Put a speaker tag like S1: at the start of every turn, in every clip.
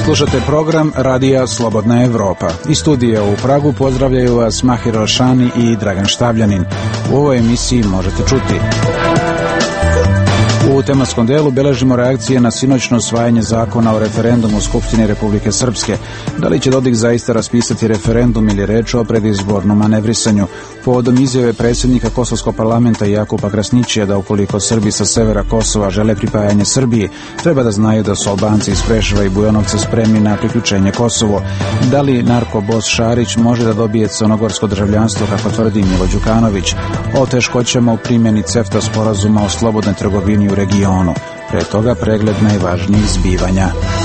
S1: Slušate program Radija Slobodna Evropa. Iz studija u Pragu pozdravljaju vas Mahir Alšani i Dragan Štavljanin. U ovoj emisiji možete čuti: u tematskom delu beležimo reakcije na sinoćno usvajanje zakona o referendumu u Skupštini Republike Srpske. Da li će Dodik zaista raspisati referendum ili reč o predizbornom manevrisanju? Povodom izjave predsjednika Kosovskog parlamenta Jakupa Krasnićija da ukoliko Srbi sa severa Kosova žele pripajanje Srbiji, treba da znaju da su Albanci iz Preševa i Bujanovca spremni na priključenje Kosovo. Da li narkobos Šarić može da dobije crnogorsko državljanstvo, kako tvrdi Milo Đukanović? O teškoćama u primjeni CEFTA sporazuma o slobodnoj trgovini u regionu. Pre toga pregled najvažnijih zbivanja.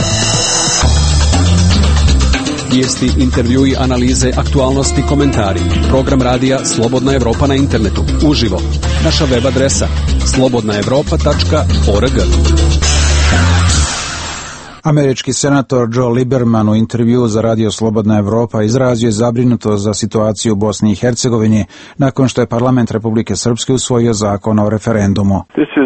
S2: Vijesti, intervjui, analize, aktualnosti, komentari. Program radija Slobodna Evropa na internetu. Uživo. Naša web adresa slobodnaevropa.org.
S1: Američki senator Joe Lieberman u intervjuu za Radio Slobodna Evropa izrazio je zabrinutost za situaciju u Bosni i Hercegovini nakon što je parlament Republike Srpske usvojio zakon o referendumu.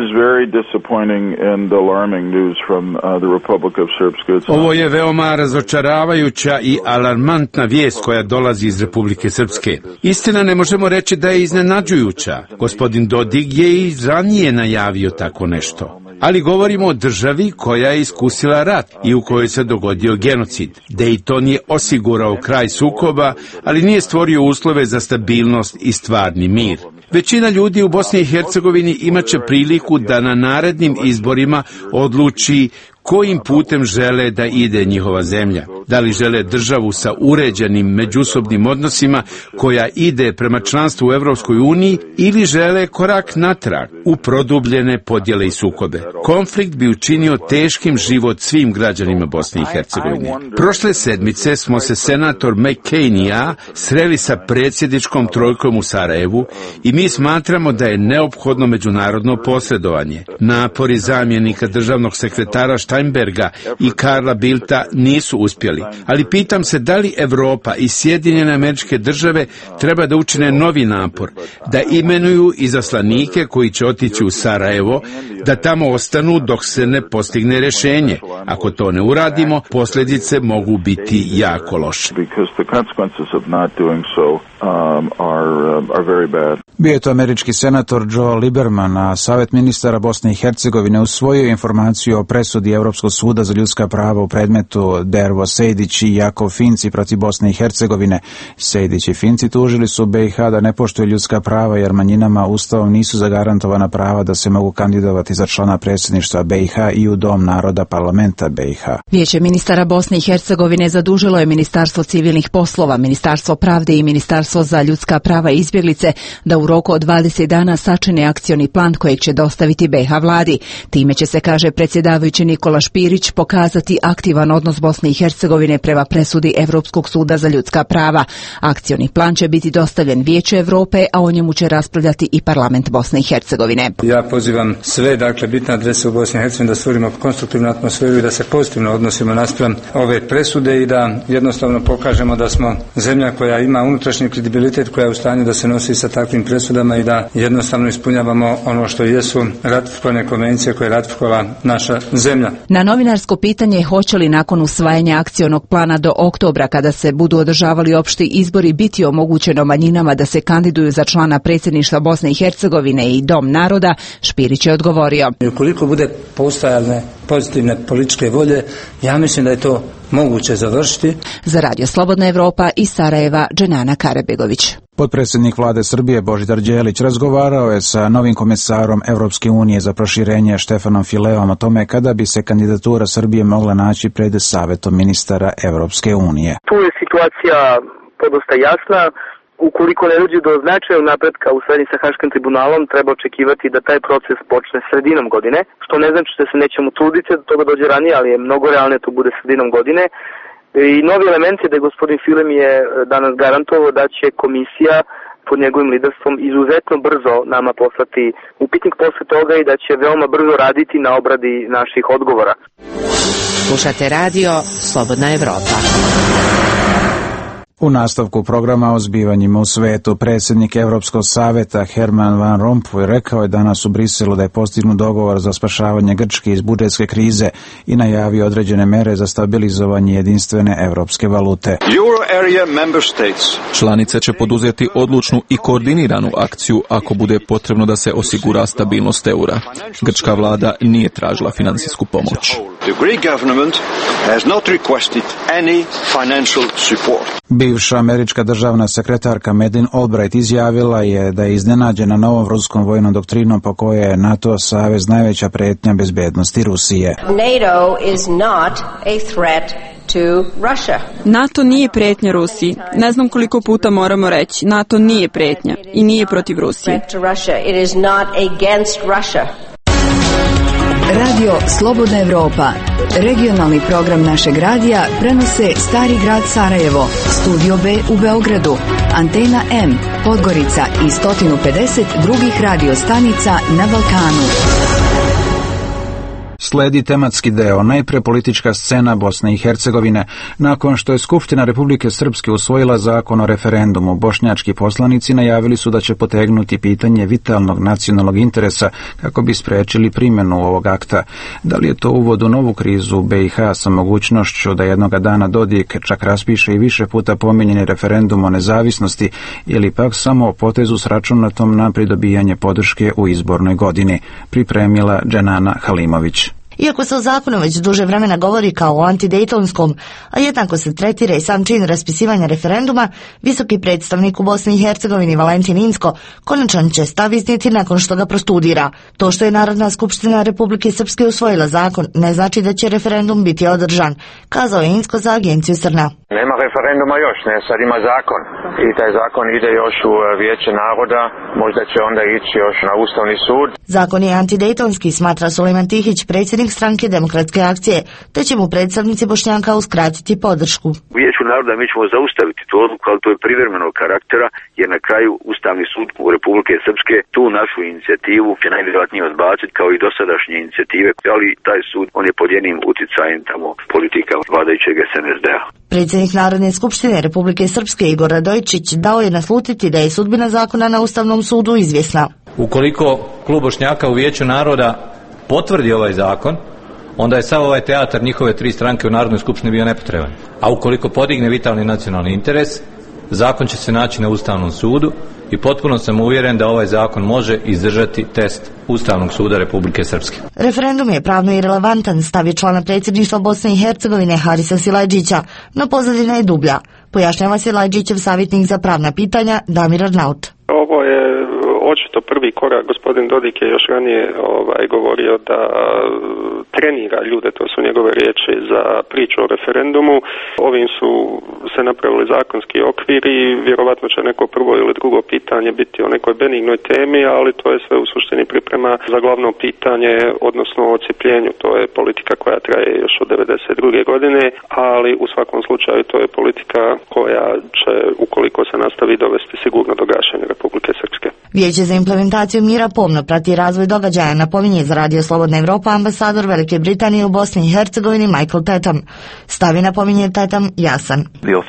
S3: Ovo je veoma razočaravajuća i alarmantna vijest koja dolazi iz Republike Srpske. Istina, ne možemo reći da je iznenađujuća. Gospodin Dodik je i ranije najavio tako nešto. Ali govorimo o državi koja je iskusila rat i u kojoj se dogodio genocid. Dayton je osigurao kraj sukoba, ali nije stvorio uslove za stabilnost i stvarni mir. Većina ljudi u Bosni i Hercegovini imaće priliku da na narednim izborima odluči kojim putem žele da ide njihova zemlja. Da li žele državu sa uređenim međusobnim odnosima koja ide prema članstvu u Evropskoj uniji ili žele korak natrag u produbljene podjele i sukobe. Konflikt bi učinio teškim život svim građanima Bosne i Hercegovine. Prošle sedmice smo se senator McCain i ja sreli sa predsjedničkom trojkom u Sarajevu i mi smatramo da je neophodno međunarodno posredovanje. Napori zamjenika državnog sekretara Steinberga i Karla Bildta nisu uspjeli, ali pitam se da li Evropa i Sjedinjene Američke Države treba da učine novi napor, da imenuju izaslanike koji će otići u Sarajevo, da tamo ostanu dok se ne postigne rješenje. Ako to ne uradimo, posljedice mogu biti jako loše.
S1: Bio je to američki senator Joe Lieberman, a Savet ministara Bosne i Hercegovine usvojio informaciju o presudi Europskog suda za ljudska prava u predmetu Dervo Sejdić i Jakov Finci protiv Bosne i Hercegovine. Sejdić i Finci tužili su BiH da ne poštuje ljudska prava jer manjinama Ustavom nisu zagarantovana prava da se mogu kandidovati za člana predsjedništva BiH i u Dom naroda parlamenta BiH.
S4: Vijeće ministara Bosne i Hercegovine zadužilo je Ministarstvo civilnih poslova, Ministarstvo pravde i Ministarstvo za ljudska prava i izbjeglice da u roku od 20 dana sačine akcioni plan kojeg će dostaviti BiH vladi. Time će se, kaže predsjedavajući Nikola Špirić, pokazati aktivan odnos Bosne i Hercegovine prema presudi Europskog suda za ljudska prava. Akcioni plan će biti dostavljen Vijeću Europe, a o njemu će raspravljati i parlament Bosne i Hercegovine.
S5: Ja pozivam sve, bitne adrese u Bosni i Hercegovini da stvorimo konstruktivnu atmosferu i da se pozitivno odnosimo naspram ove presude i da jednostavno pokažemo da smo zemlja koja ima unutrašnji kredibilitet, koja je u stanju da se nosi sa takvim presudama i da jednostavno ispunjavamo ono što jesu ratifikovane konvencije koje je ratifikovala naša zemlja.
S4: Na novinarsko pitanje hoće li nakon usvajanja akcionog plana do oktobra, kada se budu održavali opšti izbori, biti omogućeno manjinama da se kandiduju za člana predsjedništva Bosne i Hercegovine i Dom naroda, Špirić je odgovorio:
S5: ukoliko bude postojale pozitivne političke volje, ja mislim da je to moguće završiti.
S4: Za Radio Slobodna Evropa iz Sarajeva, Dženana Karabegović.
S1: Potpredsjednik vlade Srbije Božidar Đelić razgovarao je sa novim komesarom Evropske unije za proširenje Štefanom Fileom o tome kada bi se kandidatura Srbije mogla naći pred Savetom ministara Evropske unije.
S6: Tu je situacija podosta jasna. Ukoliko ne dođe do značajnog napretka u saradnji sa Haškim tribunalom, treba očekivati da taj proces počne sredinom godine, što ne znači da se nećemo truditi da toga dođe ranije, ali je mnogo realnije to bude sredinom godine. I novi element je da je gospodin Filem je danas garantovao da će komisija pod njegovim liderstvom izuzetno brzo nama poslati upitnik posle toga i da će veoma brzo raditi na obradi naših odgovora.
S7: Slušate radio Slobodna Evropa.
S1: U nastavku programa o zbivanjima u svetu, predsjednik Europskog saveta Herman Van Rompuy rekao je danas u Briselu da je postignut dogovor za spašavanje Grčke iz budžetske krize i najavio određene mere za stabilizovanje jedinstvene europske valute.
S7: Članice će poduzeti odlučnu i koordiniranu akciju ako bude potrebno da se osigura stabilnost eura. Grčka vlada nije tražila financijsku pomoć.
S1: Bivša američka državna sekretarka Madeleine Albright izjavila je da je iznenađena novom ruskom vojnom doktrinom po kojoj je NATO savez najveća prijetnja bezbednosti Rusije.
S8: NATO nije prijetnja Rusiji. Ne znam koliko puta moramo reći. NATO nije prijetnja i nije protiv Rusije.
S4: Radio Slobodna Evropa. Regionalni program našeg radija prenose Stari grad Sarajevo, Studio B u Beogradu, Antena M, Podgorica i 150 drugih radiostanica na Balkanu.
S1: Sledi tematski deo, najprije politička scena Bosne i Hercegovine. Nakon što je Skupština Republike Srpske usvojila zakon o referendumu, bošnjački poslanici najavili su da će potegnuti pitanje vitalnog nacionalnog interesa kako bi sprečili primjenu ovog akta. Da li je to uvod u novu krizu u BiH sa mogućnošću da jednoga dana Dodik čak raspiše i više puta pominjeni referendum o nezavisnosti ili pak samo o potezu s računatom na pridobijanje podrške u izbornoj godini, pripremila Dženana Halimović.
S9: Iako se o zakonu već duže vremena govori kao o antidejtonskom, a jednako se tretira i sam čin raspisivanja referenduma, visoki predstavnik u Bosni i Hercegovini Valentin Inzko konačan će stav iznijeti nakon što ga prostudira. To što je Narodna skupština Republike Srpske usvojila zakon ne znači da će referendum biti održan, kazao je Inzko za agenciju Srna.
S10: Nema referenduma još, ne, sad ima zakon i taj zakon ide još u Vijeće naroda, možda će onda ići još na Ustavni sud.
S9: Zakon je antidejtonski, smatra Sulejman Tihić, predsjednik stranke Demokratske akcije, te će mu predstavnici Bošnjaka uskratiti podršku.
S11: U Vijeću naroda mi ćemo zaustaviti tu odluku, ali to je privremenog karaktera, jer na kraju Ustavni sud u Republike Srpske tu našu inicijativu će najvjerojatnije odbaciti kao i dosadašnje inicijative, ali taj sud on je pod jednim utjecajem tamo politika vladajućeg SNSD-a.
S9: Predsjednik Narodne skupštine Republike Srpske Igor Radojičić dao je naslutiti da je sudbina zakona na Ustavnom sudu izvjesna.
S12: Ukoliko klub Bošnjaka u Vijeću naroda potvrdi ovaj zakon, onda je sav ovaj teatar njihove tri stranke u Narodnoj skupštini bio nepotreban. A ukoliko podigne vitalni nacionalni interes, zakon će se naći na Ustavnom sudu i potpuno sam uvjeren da ovaj zakon može izdržati test Ustavnog suda Republike Srpske.
S9: Referendum je pravno irelevantan, stavi člana predsjedništva Bosne i Hercegovine Harisa Silajdžića, no pozadina je dublja, pojašnjava Silajdžićev savjetnik za pravna pitanja Damir Arnaut.
S13: Ovo je očito prvi korak. Gospodin Dodik je još ranije govorio da trenira ljude, to su njegove riječi, za priču o referendumu. Ovim su se napravili zakonski okvir i vjerovatno će neko prvo ili drugo pitanje biti o nekoj benignoj temi, ali to je sve u suštini priprema za glavno pitanje, odnosno o odcijepljenju. To je politika koja traje još od 1992. godine, ali u svakom slučaju to je politika koja će, ukoliko se nastavi, dovesti sigurno do gašenja Republike Srpske.
S9: Vijeće za implementaciju mira pomno prati razvoj događaja, napominje za Radio Slobodna Evropa ambasador Velike Britanije u Bosni i Hercegovini Michael Tatham. Stavi, napominje Tatham, jasan.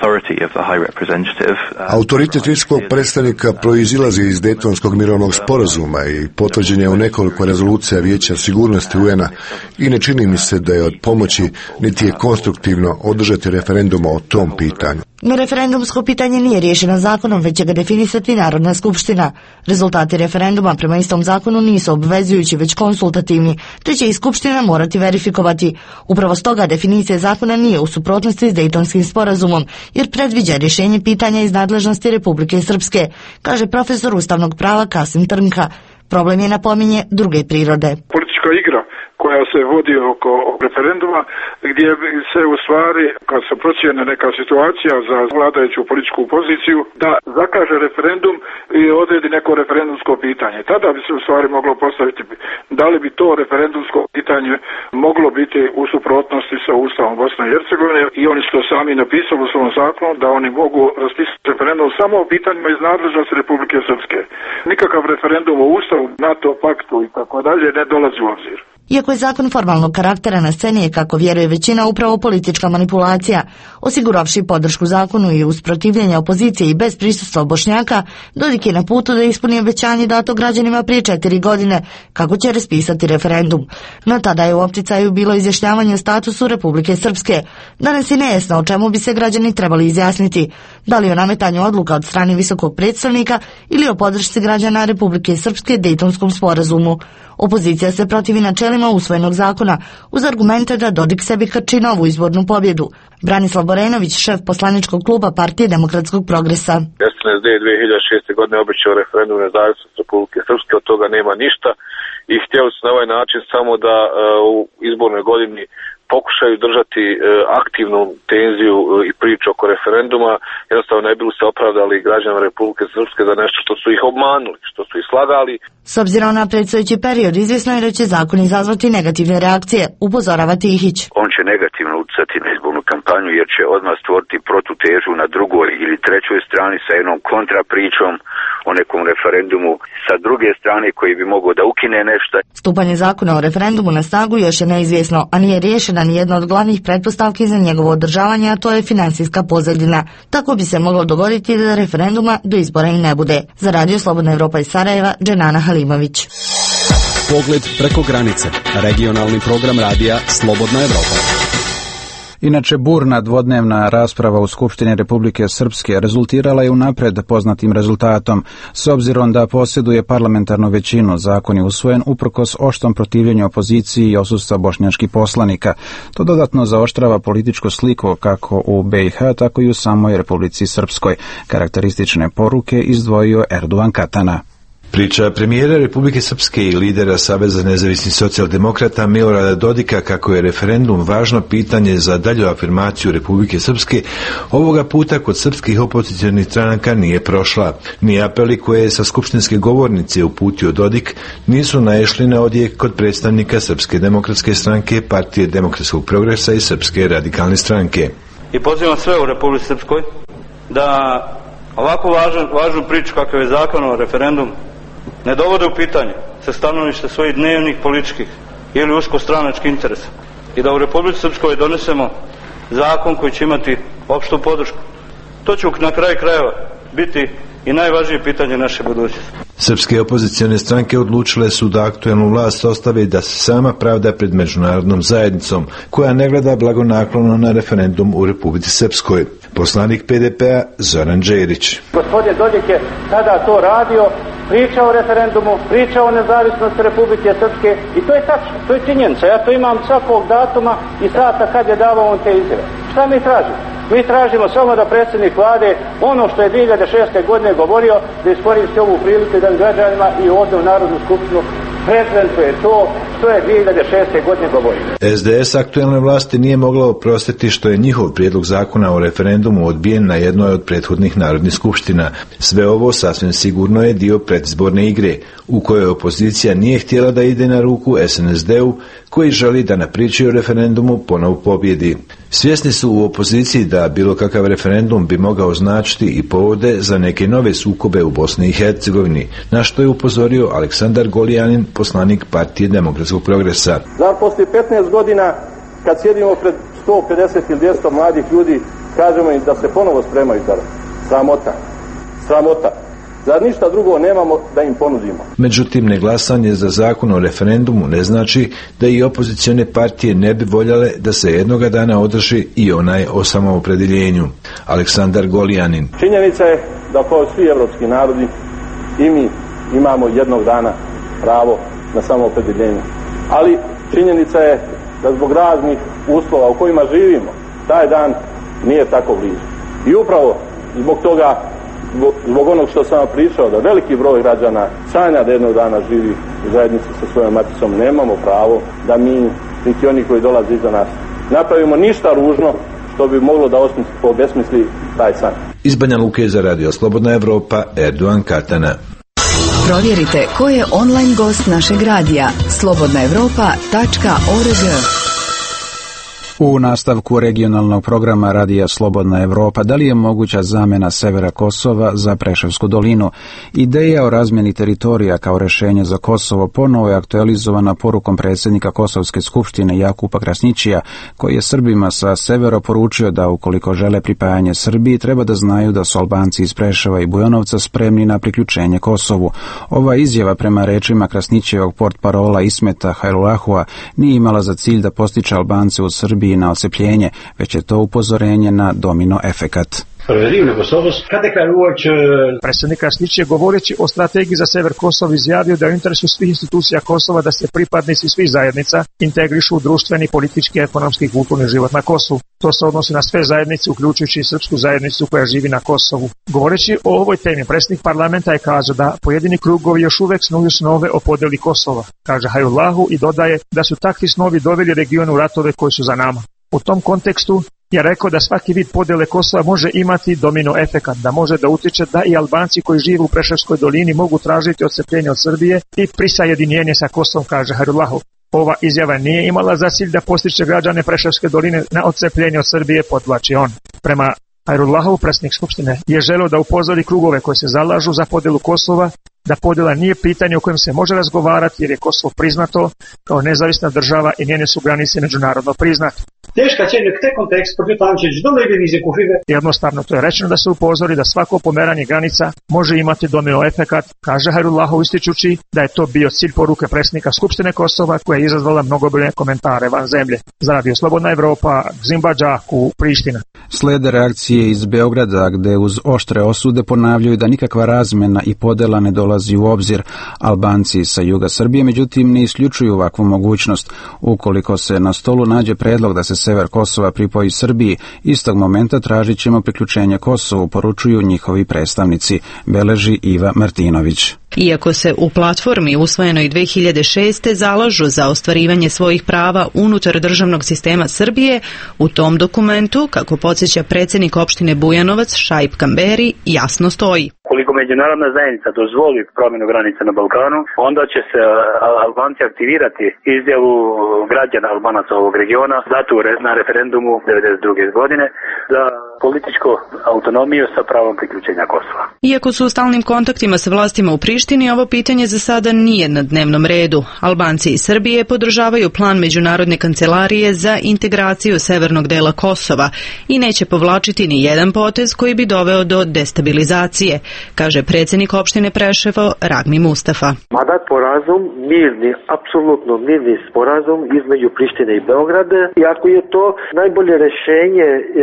S14: Autoritet visokog predstavnika proizilazi iz Daytonskog mirovnog sporazuma i potvrđen je u nekoliko rezolucija Vijeća sigurnosti UN-a i ne čini mi se da je od pomoći niti je konstruktivno održati referendum o tom pitanju.
S9: No referendumsko pitanje nije riješeno zakonom, već će ga definisati Narodna skupština. Rezultati referenduma prema istom zakonu nisu obvezujući, već konsultativni, te će i skupština morati verifikovati. Upravo stoga definicija zakona nije u suprotnosti s Dejtonskim sporazumom, jer predviđa rješenje pitanja iz nadležnosti Republike Srpske, kaže profesor ustavnog prava Kasim Trnka. Problem je, napominje, druge prirode.
S15: Politička igra koja se vodi oko referenduma, gdje se u stvari, kad se procijene neka situacija za vladajuću političku poziciju, da zakaže referendum i odredi neko referendumsko pitanje. Tada bi se u stvari moglo postaviti da li bi to referendumsko pitanje moglo biti u suprotnosti sa Ustavom Bosne i Hercegovine, i oni su to sami napisali u svom zakonu da oni mogu raspisati referendum samo o pitanjima iz nadležnosti Republike Srpske. Nikakav referendum o Ustavu, NATO paktu i tako dalje ne dolazi u obzir.
S9: Iako je zakon formalnog karaktera, na sceni je, kako vjeruje većina, upravo politička manipulacija. Osiguravši podršku zakonu i uz protivljenje opozicije i bez prisustva Bošnjaka, Dodik je na putu da ispuni obećanje dato građanima prije 4 godine kako će raspisati referendum. No tada je u opticaju bilo izjašnjavanje o statusu Republike Srpske. Danas je nejasno o čemu bi se građani trebali izjasniti. Da li o nametanju odluka od strane visokog predstavnika ili o podršci građana Republike Srpske Dejtonskom sporazumu. Opozicija se protivi načelima usvojenog zakona uz argumente da Dodik sebi krči novu izbornu pobjedu. Branislav Borenović, šef poslaničkog kluba Partije demokratskog progresa.
S16: SNSD 2006. godine obećao referendum nezavisnosti Republike Srpske, od toga nema ništa i htjeli su na ovaj način samo da u izbornoj godini pokušaju držati aktivnu tenziju i priču oko referenduma, jednostavno ne bili se opravdali građanima Republike Srpske za nešto što su ih obmanuli, što su ih slagali.
S9: S obzirom na predstojeći period, izvjesno je da će zakon izazvati negativne reakcije, upozorava Tihić.
S11: On će negativno utjecati na izbornu kampanju jer će odmah stvoriti protutežu na drugoj ili trećoj strani sa jednom kontrapričom o nekom referendumu sa druge strane koji bi mogao da ukine nešto.
S9: Stupanje zakona o referendumu na snagu još je neizvjesno, a nije riješena ni jedna od glavnih pretpostavki za njegovo održavanje, a to je financijska pozadina. Tako bi se moglo dogoditi da referenduma do izbora i ne bude. Za Radio Slobodna Evropa iz Sarajeva, Dženana Halimović.
S2: Pogled preko granice. Regionalni program radija Slobodna Evropa.
S1: Inače, burna dvodnevna rasprava u Skupštini Republike Srpske rezultirala je unapred poznatim rezultatom. S obzirom da posjeduje parlamentarnu većinu, zakon je usvojen uprkos oštrom protivljenju opoziciji i odsustva bošnjačkih poslanika. To dodatno zaoštrava političku sliku kako u BiH, tako i u samoj Republici Srpskoj. Karakteristične poruke izdvojio Erdogan Katana.
S17: Priča premijera Republike Srpske i lidera Saveza nezavisnih socijaldemokrata Milorada Dodika kako je referendum važno pitanje za dalju afirmaciju Republike Srpske, ovoga puta kod srpskih opozicionih stranaka nije prošla. Ni apeli koje je sa skupštinske govornice uputio Dodik nisu naišli na odjek kod predstavnika Srpske demokratske stranke, Partije demokratskog progresa i Srpske radikalne stranke.
S18: I pozivam sve u Republici Srpskoj da ovako važnu priču kakav je zakon o referendumu ne dovode u pitanje sa stanovišta svojih dnevnih političkih ili uskostranačkih interesa i da u Republici Srpskoj donesemo zakon koji će imati opštu podršku. To će na kraju krajeva biti i najvažnije pitanje naše budućnosti.
S17: Srpske opozicione stranke odlučile su da aktuelnu vlast ostave da se sama pravda pred međunarodnom zajednicom, koja ne gleda blagonaklono na referendum u Republici Srpskoj. Poslanik PDP-a Zoran Đerić.
S19: Gospodin Dodik je tada to radio, pričao o referendumu, pričao o nezavisnosti Republike Srpske i to je tačno, to je činjenica. Ja to imam svakog datuma i sata kad je davao on te izjave. Šta mi tražimo? Mi tražimo samo da predsjednik vlade ono što je 2006. godine govorio, da iskoristi ovu priliku da građanima i ovdje u Narodnu skupštinu prezentuje to što je 2006. godine govorio.
S17: SDS aktuelne vlasti nije mogla oprostiti što je njihov prijedlog zakona o referendumu odbijen na jednoj od prethodnih narodnih skupština. Sve ovo sasvim sigurno je dio predizborne igre, u kojoj opozicija nije htjela da ide na ruku SNSD-u, koji želi da na priči o referendumu ponovo pobjedi. Svjesni su u opoziciji da bilo kakav referendum bi mogao značiti i povode za neke nove sukobe u Bosni i Hercegovini, na što je upozorio Aleksandar Golijanin, poslanik Partije demokratskog progresa.
S19: Zar poslije 15 godina, kad sjedimo pred 150 ili 200 mladih ljudi, kažemo im da se ponovo spremaju za sramota. Sramota. Zar ništa drugo nemamo da im ponudimo?
S17: Međutim, neglasanje za zakon o referendumu ne znači da i opozicione partije ne bi voljale da se jednoga dana održi i onaj o samoopredjeljenju. Aleksandar Golijanin.
S19: Činjenica je da kao svi evropski narodi i mi imamo jednog dana pravo na samoopredjeljenje. Ali činjenica je da zbog raznih uslova u kojima živimo, taj dan nije tako blizu. I upravo zbog toga, zbog onog što sam vam pričao, da veliki broj građana sanja da jednog dana živi u zajednici sa svojom maticom, nemamo pravo da mi, niti oni koji dolaze iza nas, napravimo ništa ružno što bi moglo da obesmisli taj san.
S17: Iz Banja Luke za Radio Slobodna Evropa, Erdogan Katana.
S4: Provjerite ko je online gost našeg radija slobodnaevropa.org.
S1: U nastavku regionalnog programa Radija Slobodna Evropa, da li je moguća zamjena severa Kosova za Preševsku dolinu? Ideja o razmjeni teritorija kao rješenje za Kosovo ponovo je aktualizovana porukom predsjednika Kosovske skupštine Jakupa Krasnićija, koji je Srbima sa severa poručio da ukoliko žele pripajanje Srbiji, treba da znaju da su Albanci iz Preševa i Bujanovca spremni na priključenje Kosovu. Ova izjava prema rečima Krasnićevog portparola Ismeta Hajrulahua nije imala za cilj da postiče Albance u Srbiji na odcepljenje, već je to upozorenje na domino efekat.
S20: Predsjednik Krasnić je govoreći o strategiji za sever Kosova izjavio da je u interesu svih institucija Kosova da se pripadnici svih zajednica integrišu u društveni, politički, ekonomski i kulturni život na Kosovu. To se odnosi na sve zajednice, uključujući i srpsku zajednicu koja živi na Kosovu. Govoreći o ovoj temi, predsjednik parlamenta je kazao da pojedini krugovi još uvek snuju snove o podeli Kosova, kaže Hajrullahu, i dodaje da su takvi snovi doveli region u ratove koji su za nama. U tom kontekstu je rekao da svaki vid podele Kosova može imati domino efekat, da može da utiče da i Albanci koji žive u Preševskoj dolini mogu tražiti odcepljenje od Srbije i prisajedinjenje sa Kosovom, kaže Hajrullahu. Ova izjava nije imala za cilj da postiče građane Preševske doline na odcepljenje od Srbije, podvlači on. Prema Hajrullahu, predsjednik Skupštine je želeo da upozori krugove koji se zalažu za podelu Kosova, da podjela nije pitanje o kojem se može razgovarati jer je Kosovo priznato kao nezavisna država i njene su granice međunarodno priznate. Jednostavno to je rečeno da se upozori da svako pomeranje granica može imati domino efekat, kaže Hajrullahu, ističući da je to bio cilj poruke predsjednika Skupštine Kosova koja je izazvala mnogobrojne komentare van zemlje. Za Radio Slobodna Evropa, Gzimbađaku, Priština.
S1: Slede reakcije iz Beograda gde uz oštre osude ponavljaju da nikakva razmjena i podela ne dolazi u obzir. Albanci sa juga Srbije međutim ne isključuju ovakvu mogućnost. Ukoliko se na stolu nađe predlog da se sever Kosova pripoji Srbiji, istog momenta tražit ćemo priključenje Kosovu, poručuju njihovi predstavnici, beleži Iva Martinović.
S21: Iako se u platformi usvojenoj 2006. zalažu za ostvarivanje svojih prava unutar državnog sistema Srbije, u tom dokumentu, kako podsjeća predsjednik opštine Bujanovac Šaip Kamberi, jasno stoji.
S22: Koliko međunarodna zajednica dozvoli promjenu granica na Balkanu, onda će se Albanci aktivirati izjavu građana Albanaca ovog regiona datu na referendumu 1992. godine za političku autonomiju sa pravom priključenja Kosova.
S21: Iako su u stalnim kontaktima sa vlastima u Prištini, ovo pitanje za sada nije na dnevnom redu. Albanci iz Srbije podržavaju plan Međunarodne kancelarije za integraciju severnog dela Kosova i neće povlačiti ni jedan potez koji bi doveo do destabilizacije, kaže predsjednik opštine Preševo Ragmi Mustafa.
S23: Mada sporazum mirni, apsolutno mirni sporazum između Prištine i Beograda, i ako je to najbolje rješenje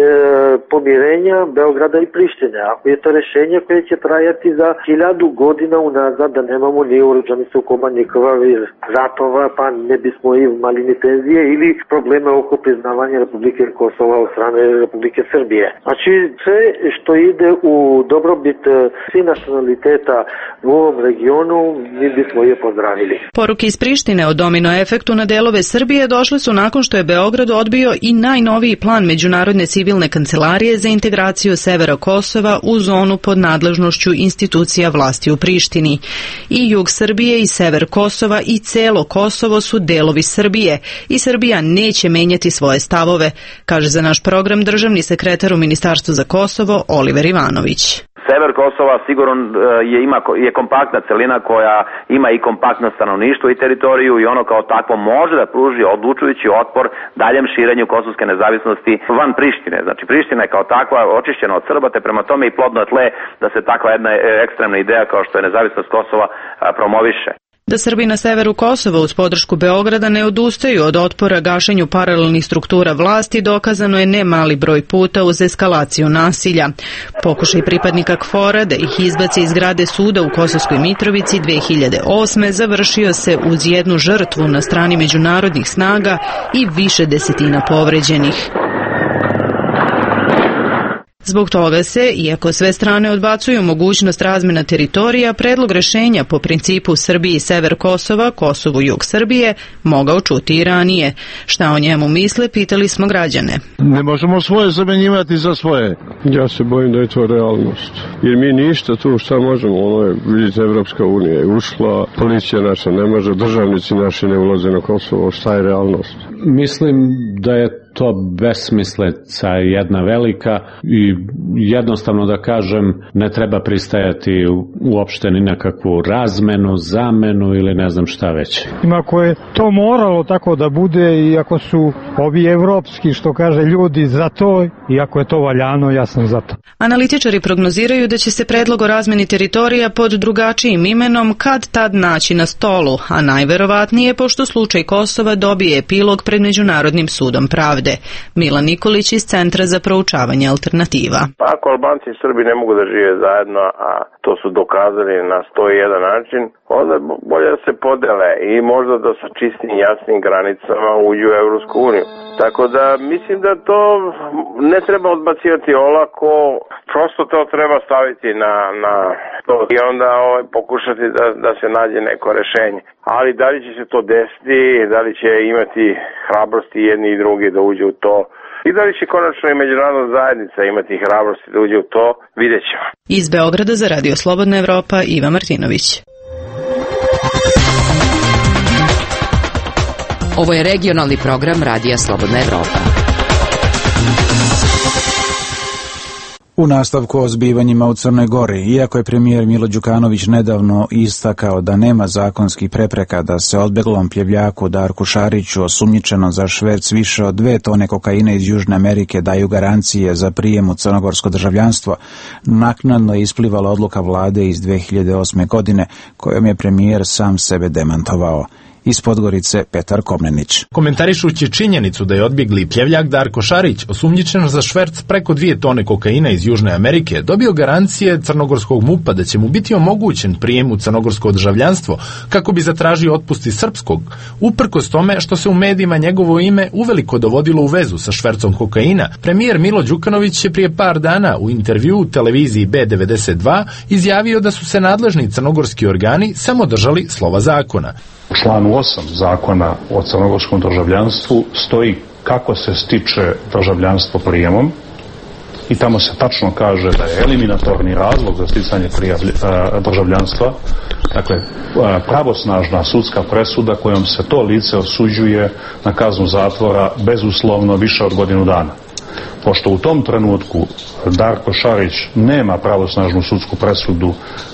S23: pomirenja Beograda i Prištine, ako je to rješenje koje će trajati za 1000 godina unazad, da nemamo ni oružani sukoba, ni krvavih ratova, pa ne bismo imali ni tenzije ili probleme oko priznavanja Republike Kosova od strane Republike Srbije. Znači sve što ide u dobrobit svih nacionaliteta u ovom regionu, mi bismo je pozdravili.
S21: Poruke iz Prištine o domino efektu na delove Srbije došle su nakon što je Beograd odbio i najnoviji plan Međunarodne civilne kancelarije za integraciju severa Kosova u zonu pod nadležnošću institucija vlasti u Prištini. I jug Srbije i sever Kosova i celo Kosovo su delovi Srbije i Srbija neće menjati svoje stavove, kaže za naš program državni sekretar u Ministarstvu za Kosovo Oliver Ivanović.
S24: Sever Kosova sigurno je kompaktna celina koja ima i kompaktno stanovništvo i teritoriju i ono kao takvo može da pruži odlučujući otpor daljem širenju kosovske nezavisnosti van Prištine. Znači Priština je kao takva očišćena od Srba, te prema tome i plodno tle da se takva jedna ekstremna ideja kao što je nezavisnost Kosova promoviše.
S21: Da Srbi na severu Kosova uz podršku Beograda ne odustaju od otpora gašenju paralelnih struktura vlasti dokazano je ne mali broj puta uz eskalaciju nasilja. Pokušaj pripadnika KFOR-a da ih izbaci iz zgrade suda u Kosovskoj Mitrovici 2008. završio se uz jednu žrtvu na strani međunarodnih snaga i više desetina povređenih. Zbog toga se, iako sve strane odbacuju mogućnost razmjena teritorija, predlog rješenja po principu Srbiji sever Kosova, Kosovu jug Srbije, mogao čuti i ranije. Šta o njemu misle, pitali smo građane.
S25: Ne možemo svoje zamjenjivati za svoje. Ja se bojim da je to realnost. Jer mi ništa tu šta možemo. Vidite, Evropska unija je ušla, policija naša ne može, državnici naši ne ulaze na Kosovo. Šta je realnost?
S26: Mislim
S3: da je to besmislica jedna velika i jednostavno da kažem ne treba pristajati uopšte ni na kakvu razmenu, zamenu ili ne znam šta već.
S5: Ako je to moralo tako da bude i ako su ovi evropski, što kaže, ljudi za to i ako je to valjano, ja sam za to.
S21: Analitičari prognoziraju da će se predlog o razmeni teritorija pod drugačijim imenom kad tad naći na stolu, a najverovatnije pošto slučaj Kosova dobije epilog pred Međunarodnim sudom pravde. Milan Nikolić iz Centra za proučavanje alternativa.
S6: Ako Albanci i Srbi ne mogu da žive zajedno, a to su dokazali na 101 način, onda bolje da se podele i možda da sa čistim i jasnim granicama uđu u Evropsku uniju. Tako da mislim da to ne treba odbacivati olako, prosto to treba staviti na to i onda pokušati da se nađe neko rešenje. Ali da li će se to desiti, da li će imati hrabrosti jedni i drugi da uđe u to i da li će konačno i međunarodna zajednica imati hrabrosti da uđe u to, vidjet ćemo.
S21: Iz Beograda za Radio Slobodna Evropa, Iva Martinović.
S7: Ovo je regionalni program Radija Slobodna Evropa.
S1: U nastavku o zbivanjima u Crnoj Gori, iako je premijer Milo Đukanović nedavno istakao da nema zakonskih prepreka da se odbeglom pljevljaku Darku Šariću, osumnjičeno za šverc više od 2 tone kokaina iz Južne Amerike, daju garancije za prijem u crnogorsko državljanstvo, naknadno je isplivala odluka vlade iz 2008. godine, kojom je premijer sam sebe demantovao. Iz Podgorice Petar Komnenić.
S8: Komentarišući činjenicu da je odbjegli pljevljak Darko Šarić, osumnjičen za šverc preko 2 tone kokaina iz Južne Amerike, dobio garancije crnogorskog MUP-a da će mu biti omogućen prijem u crnogorsko državljanstvo kako bi zatražio otpust iz srpskog, uprkos tome što se u medijima njegovo ime uveliko dovodilo u vezu sa švercom kokaina. Premijer Milo Đukanović je prije par dana u intervjuu u televiziji B92 izjavio da su se nadležni crnogorski organi samo držali slova zakona.
S26: U članu 8 zakona o crnogorskom državljanstvu stoji kako se stiče državljanstvo prijemom i tamo se tačno kaže da je eliminatorni razlog za sticanje državljanstva, dakle pravosnažna sudska presuda kojom se to lice osuđuje na kaznu zatvora bezuslovno više od godinu dana. Pošto u tom trenutku Darko Šarić nema pravosnažnu sudsku presudu,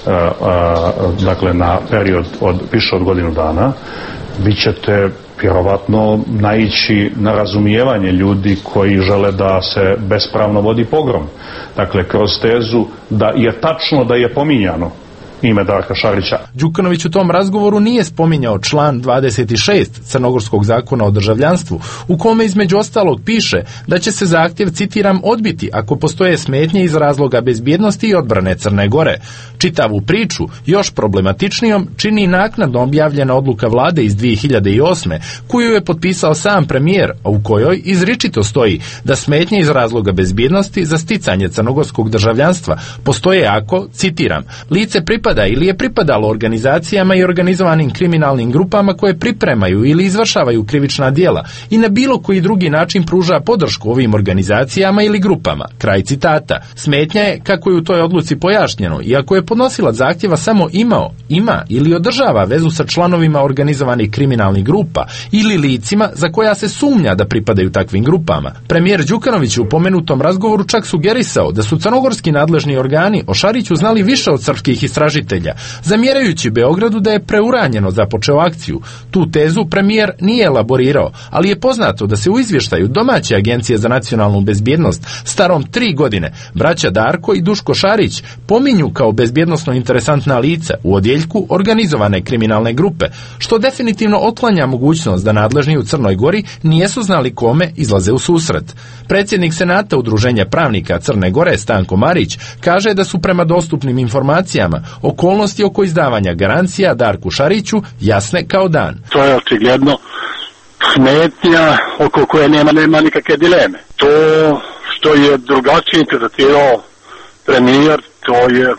S26: dakle na period od više od godinu dana, vi ćete vjerovatno naići na razumijevanje ljudi koji žele da se bespravno vodi pogrom. Dakle, kroz tezu da je tačno da je pominjano ime Darka Šarića.
S8: Đukanović u tom razgovoru nije spominjao član 26 Crnogorskog zakona o državljanstvu, u kome između ostalog piše da će se zahtjev, citiram, odbiti ako postoje smetnje iz razloga bezbjednosti i odbrane Crne Gore. Čitavu priču još problematičnijom čini naknadno objavljena odluka vlade iz 2008. koju je potpisao sam premijer, a u kojoj izričito stoji da smetnje iz razloga bezbjednosti za sticanje crnogorskog državljanstva postoje ako, citiram, lice pripada ili je pripadalo organizacijama i organizovanim kriminalnim grupama koje pripremaju ili izvršavaju krivična djela i na bilo koji drugi način pruža podršku ovim organizacijama ili grupama. Kraj citata. Smetnja je, kako je u toj odluci pojašnjeno, iako je podnosilac zahtjeva samo ima ili održava vezu sa članovima organizovanih kriminalnih grupa ili licima za koja se sumnja da pripadaju takvim grupama. Premijer Đukanović u pomenutom razgovoru čak sugerisao da su crnogorski nadležni organi o Šariću znali više od srpskih istražitelja, zamjerajući Beogradu da je preuranjeno započeo akciju. Tu tezu premijer nije elaborirao, ali je poznato da se u izvještaju domaće agencije za nacionalnu bezbjednost starom 3 godine braća Darko i Duško Šarić pominju kao bezbjednosno interesantna lica u odjeljku organizovane kriminalne grupe, što definitivno otklanja mogućnost da nadležni u Crnoj Gori nijesu znali kome izlaze u susret. Predsjednik Senata Udruženja pravnika Crne Gore Stanko Marić kaže da su prema dostupnim informacijama okolnosti oko izdavanja garancija Darku Šariću jasne kao dan.
S27: To je očigledno smetnja oko koje nema nikakve dileme. To što je drugačije interpretirao premijer, to je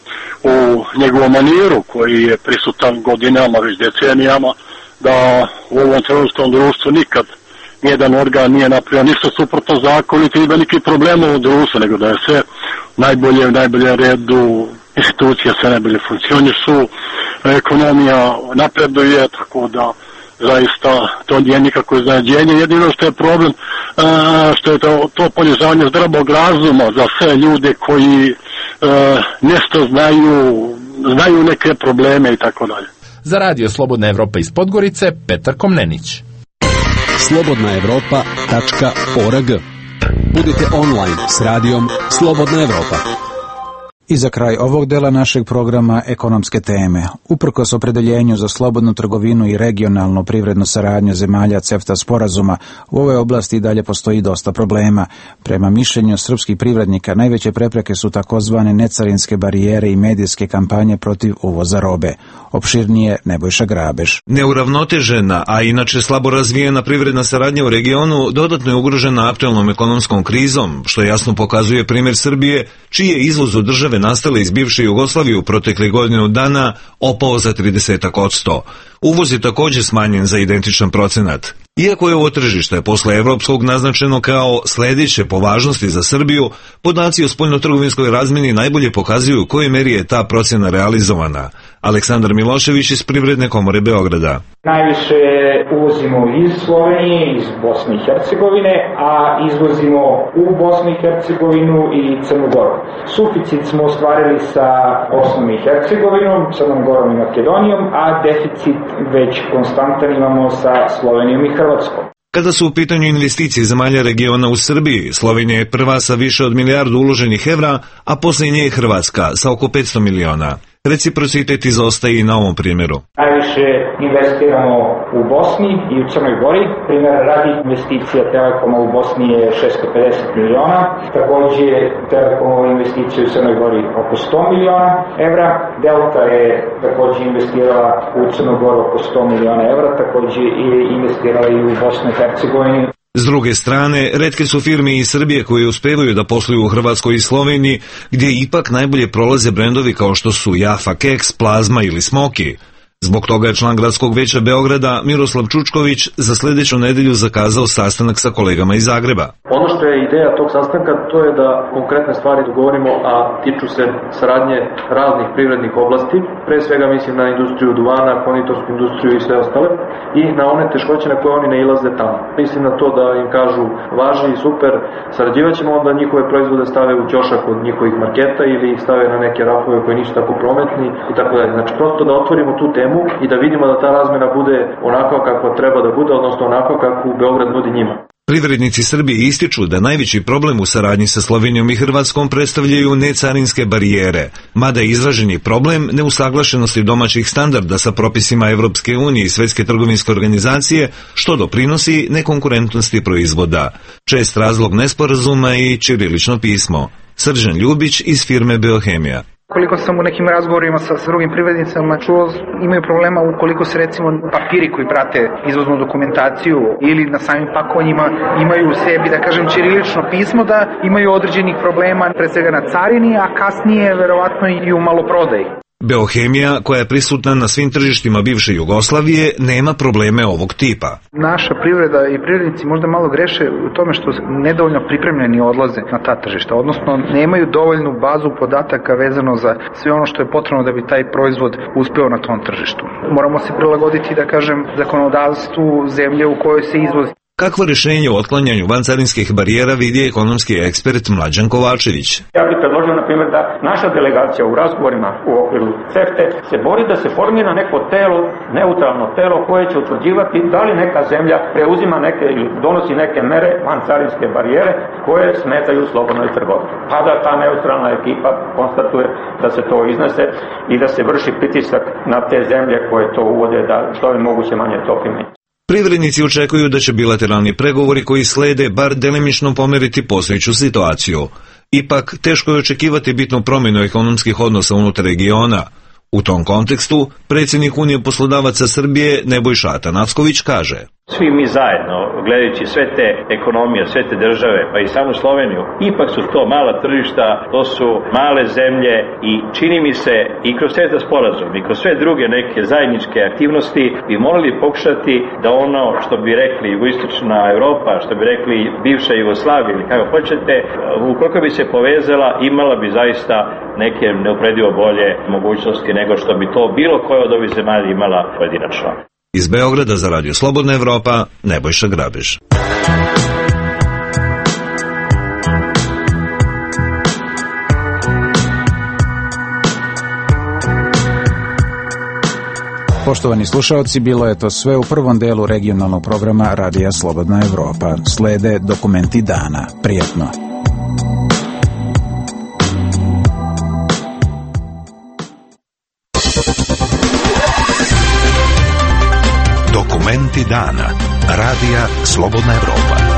S27: u njegovom maniru koji je prisutan godinama, već decenijama, da u ovom trenutnom društvu nikad nijedan organ nije napravio ništa suprotno zakonu, niti ima nikakvih problema u društvu, nego da je sve u najboljem redu, institucije sve najbolje funkcionišu, ekonomija napreduje, tako da zaista to nije nikako iznenađenje. Jedino što je problem, što je to ponižavanje zdravog razuma za sve ljude koji nešto znaju neke probleme i tako dalje.
S8: Za Radio Slobodna Evropa iz Podgorice, Petar Komnenić.
S2: slobodnaevropa.org. Budite online s radijom Slobodna Evropa.
S1: I za kraj ovog dela našeg programa ekonomske teme. Uprkos opredeljenju za slobodnu trgovinu i regionalnu privrednu saradnju zemalja CEFTA sporazuma, u ovoj oblasti i dalje postoji dosta problema. Prema mišljenju srpskih privrednika, najveće prepreke su takozvane necarinske barijere i medijske kampanje protiv uvoza robe. Opširnije Nebojša Grabež.
S10: Neuravnotežena, a inače slabo razvijena privredna saradnja u regionu dodatno je ugrožena aktuelnom ekonomskom krizom, što jasno pokazuje primjer Srbije, čiji je izvoz u države nastale iz bivše Jugoslavije u proteklih godinu dana opao za 30%. Uvoz je također smanjen za identičan procenat. Iako je ovo tržište posle evropskog naznačeno kao sledeće po važnosti za Srbiju, podaci o spoljnotrgovinskoj razmeni najbolje pokazuju u kojoj meri je ta procena realizovana. Aleksandar Milošević iz Privredne komore Beograda.
S11: Najviše uvozimo iz Slovenije, iz Bosne i Hercegovine, a izvozimo u Bosnu i Hercegovinu i Crnu Goru. Suficit smo ostvarili sa Bosnom i Hercegovinom, Crnom Gorom i Makedonijom, a deficit već konstantan imamo sa Slovenijom i Hrvatskom.
S10: Kada su u pitanju investicije zemalja regiona u Srbiji, Slovenija je prva sa više od milijardu uloženih evra, a poslije nje je Hrvatska sa oko 500 miliona. Reciprocitet izostaje i na ovom primjeru.
S11: Najviše investiramo u Bosni i u Crnoj Gori. Primjer radi investicija Telekoma u Bosni je 650 miliona. Također Telekomova investicija u Crnoj Gori oko 100 miliona evra. Delta je također investirala u Crnoj Gori oko 100 miliona evra. Također je investirala i u Bosnu i Hercegovini.
S10: S druge strane, retke su firme iz Srbije koje uspevaju da posluju u Hrvatskoj i Sloveniji, gdje ipak najbolje prolaze brendovi kao što su Jaffa Keks, Plazma ili Smoky. Zbog toga je član Gradskog veća Beograda Miroslav Čučković za sljedeću nedelju zakazao sastanak sa kolegama iz Zagreba.
S12: Ono što je ideja tog sastanka, to je da konkretne stvari dogovorimo, a tiču se saradnje raznih privrednih oblasti. Pre svega mislim na industriju duvana, konditorsku industriju i sve ostale, i na one teškoće na koje oni nailaze tamo. Mislim na to da im kažu važi i super, sarađivaćemo, onda njihove proizvode stave u ćošak od njihovih marketa ili ih stave na neke rafove koji nisu tako prometni i tako dalje. Znači prosto da otvorimo tu temu i da vidimo da ta razmena bude onako kako treba da bude, odnosno onako kako Beograd nudi njima.
S10: Privrednici Srbije ističu da najveći problem u saradnji sa Slovenijom i Hrvatskom predstavljaju necarinske barijere, mada je izraženi problem neusaglašenosti domaćih standarda sa propisima Evropske unije i Svetske trgovinske organizacije, što doprinosi nekonkurentnosti proizvoda. Čest razlog nesporazuma i ćirilično pismo. Srđan Ljubić iz firme Beohemija.
S11: Koliko sam u nekim razgovorima sa drugim privrednicama čuo, imaju problema ukoliko se recimo papiri koji prate izvoznu dokumentaciju ili na samim pakovanjima imaju u sebi, da kažem, ćirilično pismo, da imaju određenih problema, pre svega na carini, a kasnije verovatno i u maloprodaji.
S10: Beohemija, koja je prisutna na svim tržištima bivše Jugoslavije, nema probleme ovog tipa.
S11: Naša privreda i privrednici možda malo greše u tome što nedovoljno pripremljeni odlaze na ta tržišta, odnosno nemaju dovoljnu bazu podataka vezano za sve ono što je potrebno da bi taj proizvod uspeo na tom tržištu. Moramo se prilagoditi, da kažem, zakonodavstvu zemlje u kojoj se izvozi.
S10: Kakvo rješenje o otklanjanju vancarinskih barijera vidi ekonomski ekspert Mlađan Kovačević?
S11: Ja bih predložio, na primjer, da naša delegacija u razgovorima u okviru CEFTE se bori da se formira neko telo, neutralno telo, koje će utvrđivati da li neka zemlja preuzima neke ili donosi neke mere vancarinske barijere koje smetaju slobodnoj trgovini. Pa da ta neutralna ekipa konstatuje da se to iznese i da se vrši pritisak na te zemlje koje to uvode, da što je moguće manje to primjenjuje.
S10: Privrednici očekuju da će bilateralni pregovori koji slede bar delimično pomeriti postojeću situaciju. Ipak, teško je očekivati bitnu promjenu ekonomskih odnosa unutar regiona. U tom kontekstu, predsjednik Unije poslodavaca Srbije Nebojša Atanacković kaže:
S13: Svi mi zajedno, gledajući sve te ekonomije, sve te države, pa i samu Sloveniju, ipak su to mala tržišta, to su male zemlje i čini mi se i kroz sve te sporazum i kroz sve druge neke zajedničke aktivnosti bi morali pokušati da ono što bi rekli jugoistočna Evropa, što bi rekli bivša Jugoslavija ili kako hoćete, ukoliko bi se povezala, imala bi zaista neke neuporedivo bolje mogućnosti nego što bi to bilo koja od ovih zemalja imala pojedinačno.
S10: Iz Beograda za Radio Slobodna Evropa, Nebojša Grabež.
S1: Poštovani slušalci, bilo je to sve u prvom delu regionalnog programa Radija Slobodna Evropa. Slede dokumenti dana. Prijetno.
S9: Dokumenti dana. Radija Slobodna Evropa.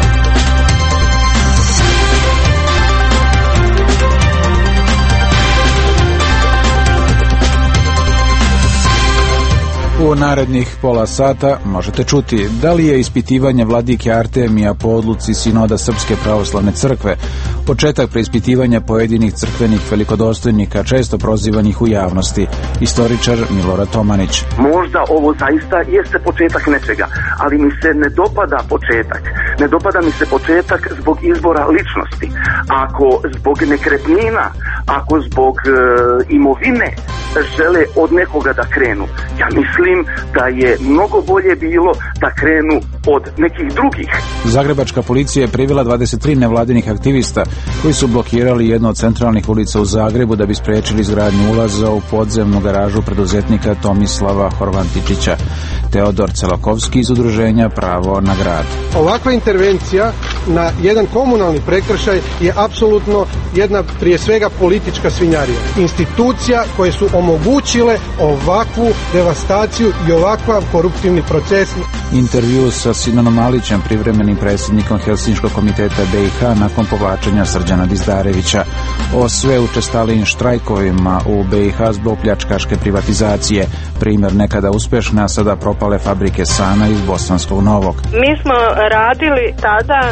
S1: U narednih pola sata možete čuti da li je ispitivanje vladike Artemija po odluci Sinoda Srpske pravoslavne crkve početak preispitivanja pojedinih crkvenih velikodostojnika često prozivanih u javnosti. Istoričar Milorad Tomanić.
S14: Možda ovo zaista jeste početak nečega, ali mi se ne dopada početak. Ne dopada mi se početak zbog izbora ličnosti. Ako zbog nekretnina, ako zbog imovine žele od nekoga da krenu, ja mislim da je mnogo bolje bilo da krenu od nekih drugih.
S1: Zagrebačka policija je privela 23 nevladinih aktivista koji su blokirali jednu od centralnih ulica u Zagrebu da bi sprečili izgradnju ulaza u podzemnu garažu preduzetnika Tomislava Horvantičića. Teodor Celakovski iz udruženja Pravo na grad.
S15: Ovakva intervencija na jedan komunalni prekršaj je apsolutno jedna prije svega politička svinjarija. Institucija koje su omogućile ovakvu devastaciju i ovakav koruptivni proces.
S1: Intervju sa Sinonom Malićem, privremenim predsjednikom Helsinškog komiteta BiH nakon povlačenja Srđana Dizdarevića. O sve učestalijim štrajkovima u BiH zbog pljačkaške privatizacije. Primjer nekada uspješne, a sada propale fabrike Sana iz Bosanskog Novog.
S16: Mi smo radili tada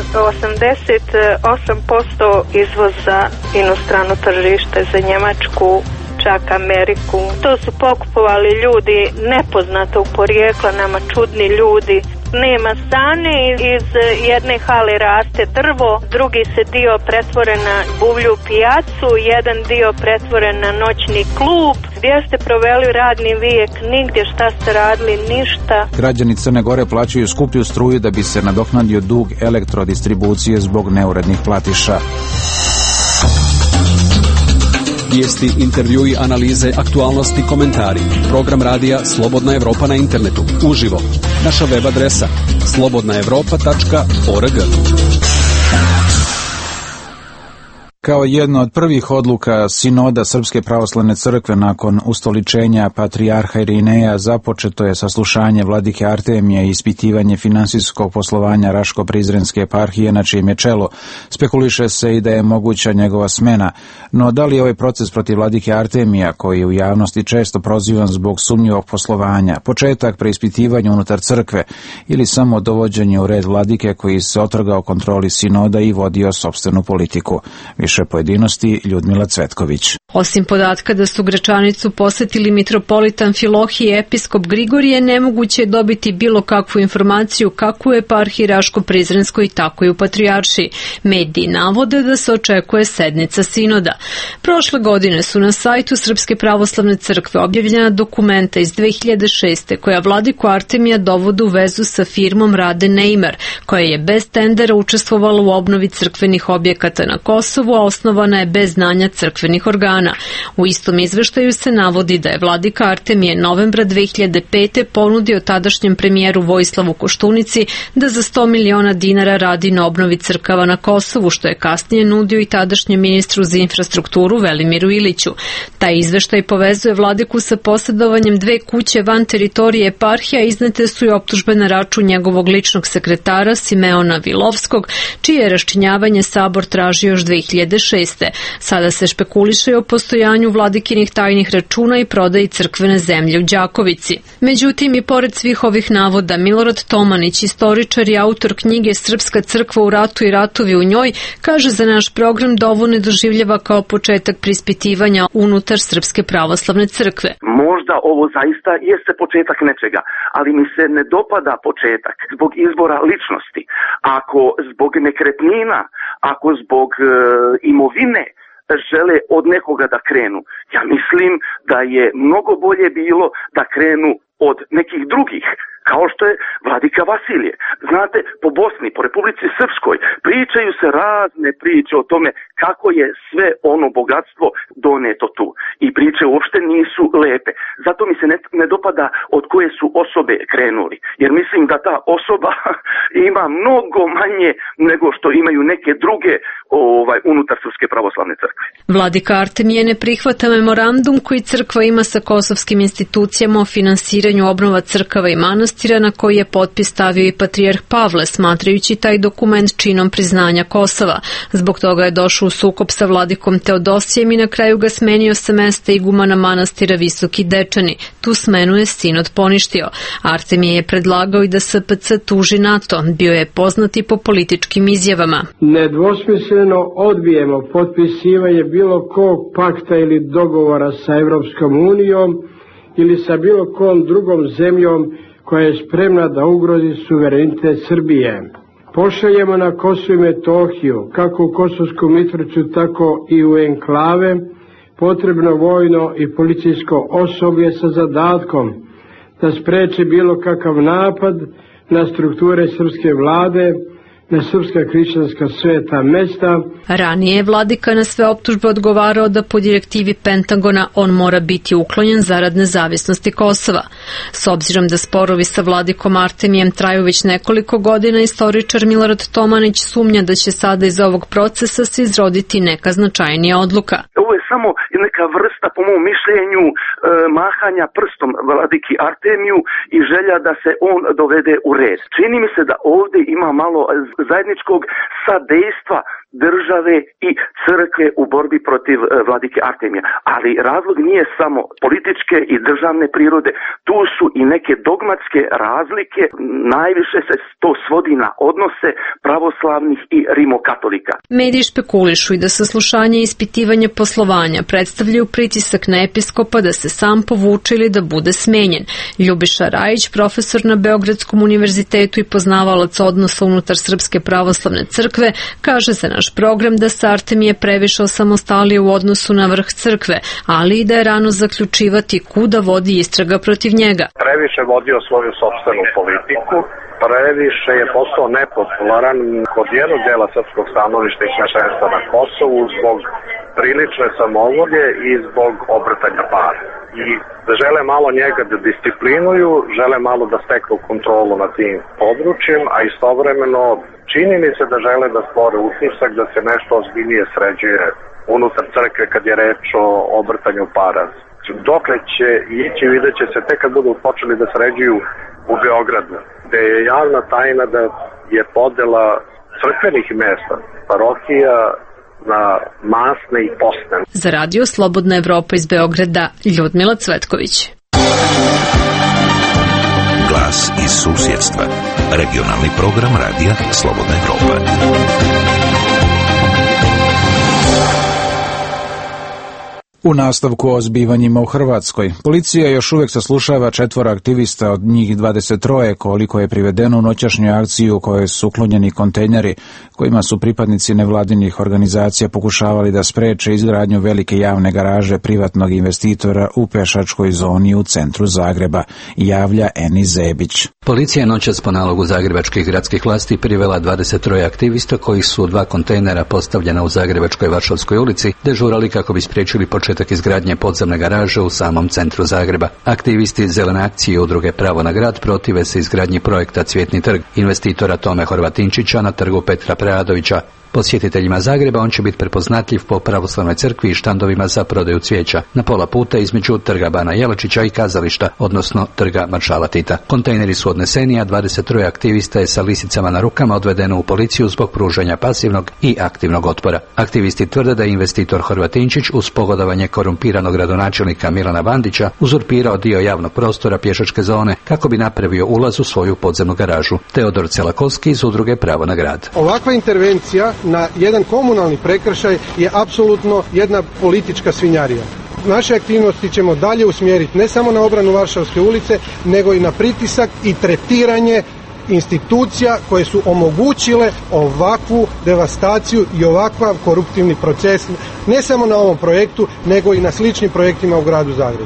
S16: 88% izvoza inostrano tržište za Njemačku, čak Ameriku. To su pokupovali ljudi nepoznatog porijekla, nama čudni ljudi. Nema Sane, iz jedne hale raste drvo, drugi se dio pretvoren na buvlju pijacu, jedan dio pretvoren na noćni klub. Gdje ste proveli radni vijek? Nigdje. Šta ste radili? Ništa.
S1: Građani Crne Gore plaćaju skuplju struju da bi se nadoknadio dug elektrodistribucije zbog neurednih platiša.
S2: Vijesti, intervjui, analize, aktualnosti, komentari. Program radija Slobodna Evropa na internetu. Uživo. Naša web adresa slobodnaevropa.org.
S1: Kao jedno od prvih odluka Sinoda Srpske pravoslavne crkve nakon ustoličenja patrijarha Irineja započeto je saslušanje vladike Artemija i ispitivanje finansijskog poslovanja Raško-Prizrenske eparhije na čijem je čelu. Spekuliše se i da je moguća njegova smena, no da li je ovaj proces protiv vladike Artemija, koji je u javnosti često prozivan zbog sumnjivog poslovanja, početak preispitivanja unutar crkve ili samo dovođenje u red vladike koji se otrgao kontroli Sinoda i vodio sopstvenu politiku? Više pojedinosti Ljudmila Cvetković.
S17: Osim podatka da su Gračanicu posetili mitropolitan Filohije i episkop Grigorije, nemoguće je dobiti bilo kakvu informaciju kako u eparhiji Raško-Prizrenskoj, tako i u patrijaršiji. Mediji navode da se očekuje sednica sinoda. Prošle godine su na sajtu Srpske pravoslavne crkve objavljena dokumenta iz 2006. koja vladiku Artemija dovode u vezu sa firmom Rade Neymar, koja je bez tendera učestvovala u obnovi crkvenih objekata na Kosovu, a osnovana je bez znanja crkvenih organa. U istom izveštaju se navodi da je vladika Artemije novembra 2005. ponudio tadašnjem premijeru Vojislavu Koštunici da za 100 miliona dinara radi na obnovi crkava na Kosovu, što je kasnije nudio i tadašnjem ministru za infrastrukturu Velimiru Iliću. Taj izveštaj povezuje vladiku sa posjedovanjem dve kuće van teritorije eparhija, iznete su i optužbe na račun njegovog ličnog sekretara Simeona Vilovskog, čije je raščinjavanje Sabor tražio još 2006. Sada se špekuliše o postojanju vladikinih tajnih računa i prodaji crkvene zemlje u Đakovici. Međutim, i pored svih ovih navoda, Milorad Tomanić, istoričar i autor knjige Srpska crkva u ratu i ratovi u njoj, kaže za naš program da ovo ne doživljava kao početak preispitivanja unutar Srpske pravoslavne crkve.
S14: Možda ovo zaista jeste početak nečega, ali mi se ne dopada početak zbog izbora ličnosti. Ako zbog nekretnina, ako zbog imovine žele od nekoga da krenu, ja mislim da je mnogo bolje bilo da krenu od nekih drugih. kao što je vladika Vasilije. Znate, po Bosni, po Republici Srpskoj pričaju se razne priče o tome kako je sve ono bogatstvo doneto tu. I priče uopšte nisu lepe. Zato mi se ne dopada od koje su osobe krenuli. Jer mislim da ta osoba ima mnogo manje nego što imaju neke druge unutar Srpske pravoslavne crkve.
S17: Vladika Artemije ne prihvata memorandum koji crkva ima sa kosovskim institucijama o finansiranju obnova crkava i manastira, na koji je potpis stavio i patrijarh Pavle, smatrajući taj dokument činom priznanja Kosova. Zbog toga je došao u sukob sa vladikom Teodosijem i na kraju ga smenio sa mesta igumana manastira Visoki Dečani. Tu smenu je sinod poništio. Artemije je predlagao i da SPC tuži NATO. Bio je poznat i po političkim izjavama.
S4: Nedvosmisleno odbijemo potpisivanje bilo kog pakta ili dogovora sa Evropskom unijom ili sa bilo kom drugom zemljom koja je spremna da ugrozi suverenitet Srbije. Pošaljemo na Kosovo i Metohiju, kako u Kosovsku Mitrovicu, tako i u enklave, potrebno vojno i policijsko osoblje sa zadatkom da spreče bilo kakav napad na strukture srpske vlade, na srpska hrišćanska sveta mesta.
S17: Ranije je vladika na sve optužbe odgovarao da po direktivi Pentagona on mora biti uklonjen zarad nezavisnosti Kosova. S obzirom da sporovi sa vladikom Artemijem traju već nekoliko godina, istoričar Milorad Tomanić sumnja da će sada iz ovog procesa se izroditi neka značajnija odluka.
S14: Ovo je samo neka vrsta, po mom mišljenju, mahanja prstom vladiki Artemiju i želja da se on dovede u red. Čini mi se da ovdje ima malo zajedničkog sadejstva države i crkve u borbi protiv vladike Artemija. Ali razlog nije samo političke i državne prirode, tu su i neke dogmatske razlike, najviše se to svodi na odnose pravoslavnih i rimokatolika.
S17: Mediji špekulišu i da saslušanje i ispitivanje poslovanja predstavljaju pritisak na episkopa da se sam povuče ili da bude smenjen. Ljubiša Rajić, profesor na Beogradskom univerzitetu i poznavalac odnosa unutar Srpske pravoslavne crkve, kaže za naš program da se Artemije previše osamostalio u odnosu na vrh crkve, ali i da je rano zaključivati kuda vodi istraga protiv njega.
S18: Previše vodio svoju sopstvenu politiku, previše je postao nepopularan kod jednog dela srpskog stanovništva i sveštenstva na Kosovu zbog prilične samovolje i zbog obrtanja para. I žele malo njega da disciplinuju, žele malo da steknu kontrolu nad tim područjem, a istovremeno čini mi se da žele da stvore utisak da se nešto ozbiljnije sređuje unutar crkve kad je reč o obrtanju para. Dokle će ići, vidjet će se tek kad budu počeli da sređuju u Beogradu, gde je javna tajna da je podela crkvenih mesta, parohija, na masne i postne.
S17: Za radio Slobodna Evropa iz Beograda, Ljudmila Cvetković.
S9: Glas iz susjedstva. Regionalni program radija Slobodna Evropa.
S1: U nastavku o zbivanjima u Hrvatskoj, policija još uvijek saslušava 4 aktivista, od njih 23 koliko je privedeno u noćašnju akciju u kojoj su uklonjeni kontejneri kojima su pripadnici nevladinih organizacija pokušavali da spreče izgradnju velike javne garaže privatnog investitora u pešačkoj zoni u centru Zagreba, javlja Eni Zebić.
S19: Policija je noćas po nalogu zagrebačkih gradskih vlasti privela 23 aktivista koji su u 2 kontejnera postavljena u Zagrebačkoj Varšavskoj ulici dežurali kako bi spriječili početak izgradnje podzemne garaže u samom centru Zagreba. Aktivisti Zelene akcije i udruge Pravo na grad protive se izgradnji projekta Cvjetni trg investitora Tome Horvatinčića na trgu Petra Preradovića. Posjetiteljima Zagreba on će biti prepoznatljiv po pravoslavnoj crkvi i štandovima za prodaju cvijeća na pola puta između trga Bana Jelačića i kazališta, odnosno trga Maršala Tita. Kontejneri su odneseni, a 23 aktivista je sa lisicama na rukama odvedeno u policiju zbog pružanja pasivnog i aktivnog otpora. Aktivisti tvrde da je investitor Horvatinčić uz pogodovanje korumpiranog gradonačelnika Milana Bandića uzurpirao dio javnog prostora pješačke zone kako bi napravio ulaz u svoju podzemnu garažu. Teodor Celakovski iz udruge Pravo na grad.
S15: Ovakva intervencija na jedan komunalni prekršaj je apsolutno jedna politička svinjarija. Naše aktivnosti ćemo dalje usmjeriti ne samo na obranu Varšavske ulice, nego i na pritisak i tretiranje institucija koje su omogućile ovakvu devastaciju i ovakav koruptivni proces, ne samo na ovom projektu, nego i na sličnim projektima u gradu Zagrebu.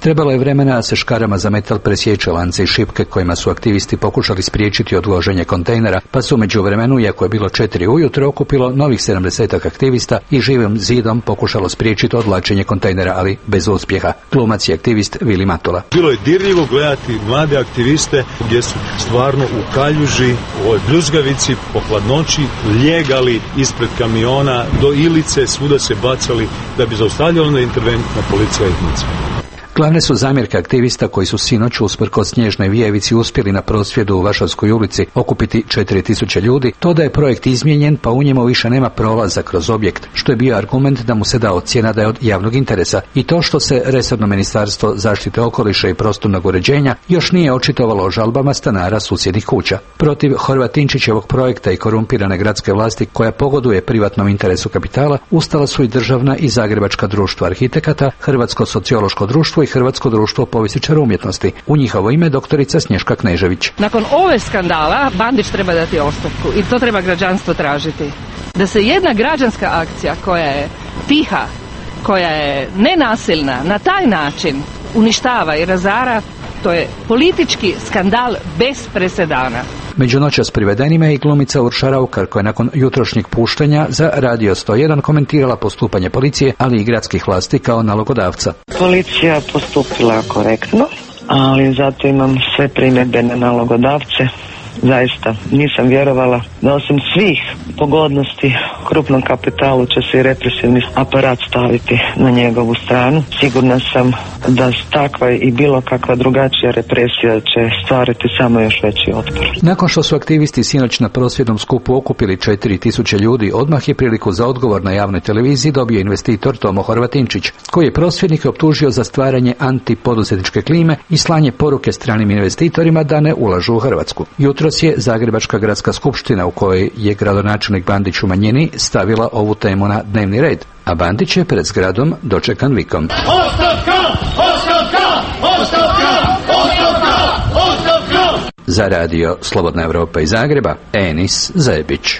S19: Trebalo je vremena da se škarama za metal presječe lance i šipke kojima su aktivisti pokušali spriječiti odloženje kontejnera, pa su međuvremenu, iako je bilo 4 ujutro, okupilo novih 70 aktivista i živim zidom pokušalo spriječiti odvlačenje kontejnera, ali bez uspjeha. Glumac i aktivist Vili Matula.
S3: Bilo je dirljivo gledati mlade aktiviste gdje su stvarno u kaljuži, u ovoj bljuzgavici, po hladnoći, ljegali ispred kamiona do Ilice, svuda se bacali da bi zaustavljali na interventna policija ih nicala.
S19: Glavne su zamjerke aktivista koji su sinoć usprkos snježnoj vijevici uspjeli na prosvjedu u Varšavskoj ulici okupiti 4000 ljudi, to da je projekt izmijenjen pa u njemu više nema prolaza kroz objekt, što je bio argument da mu se da ocjena da je od javnog interesa, i to što se resorno ministarstvo zaštite okoliša i prostornog uređenja još nije očitovalo o žalbama stanara susjednih kuća. Protiv Horvatinčićevog projekta i korumpirane gradske vlasti koja pogoduje privatnom interesu kapitala ustala su i državna i zagrebačka društva arhitekata, Hrvatsko sociološko društvo i Hrvatsko društvo povjesničara umjetnosti. U njihovo ime doktorica Snješka Knežević.
S5: Nakon ove skandala Bandić treba dati ostavku i to treba građanstvo tražiti. Da se jedna građanska akcija koja je tiha, koja je nenasilna, na taj način uništava i razara, to je politički skandal bez presedana.
S19: Među noćas privedenima je i glumica Urša Raukar koja je nakon jutrošnjeg puštanja za Radio 101 komentirala postupanje policije, ali i gradskih vlasti kao nalogodavca.
S20: Policija postupila korektno, ali zato imam sve primjedbe na nalogodavce. Zaista nisam vjerovala da osim svih pogodnosti krupnom kapitalu će se i represivni aparat staviti na njegovu stranu. Sigurna sam da takva i bilo kakva drugačija represija će stvarati samo još veći otpor.
S19: Nakon što su aktivisti sinoć na prosvjednom skupu okupili 4000 ljudi, odmah je priliku za odgovor na javnoj televiziji dobio investitor Tomo Horvatinčić, koji je prosvjednike optužio za stvaranje antipoduzetničke klime i slanje poruke stranim investitorima da ne ulažu u Hrvatsku. Jutros je Zagrebačka gradska skupština, u kojoj je gradonačelnik Bandić u manjini, stavila ovu temu na dnevni red, a Bandić je pred zgradom dočekan vikom: Ostavka! Ostavka! Ostavka! Ostavka! Ostavka! Za Radio Slobodna Evropa iz Zagreba, Enis Zebić.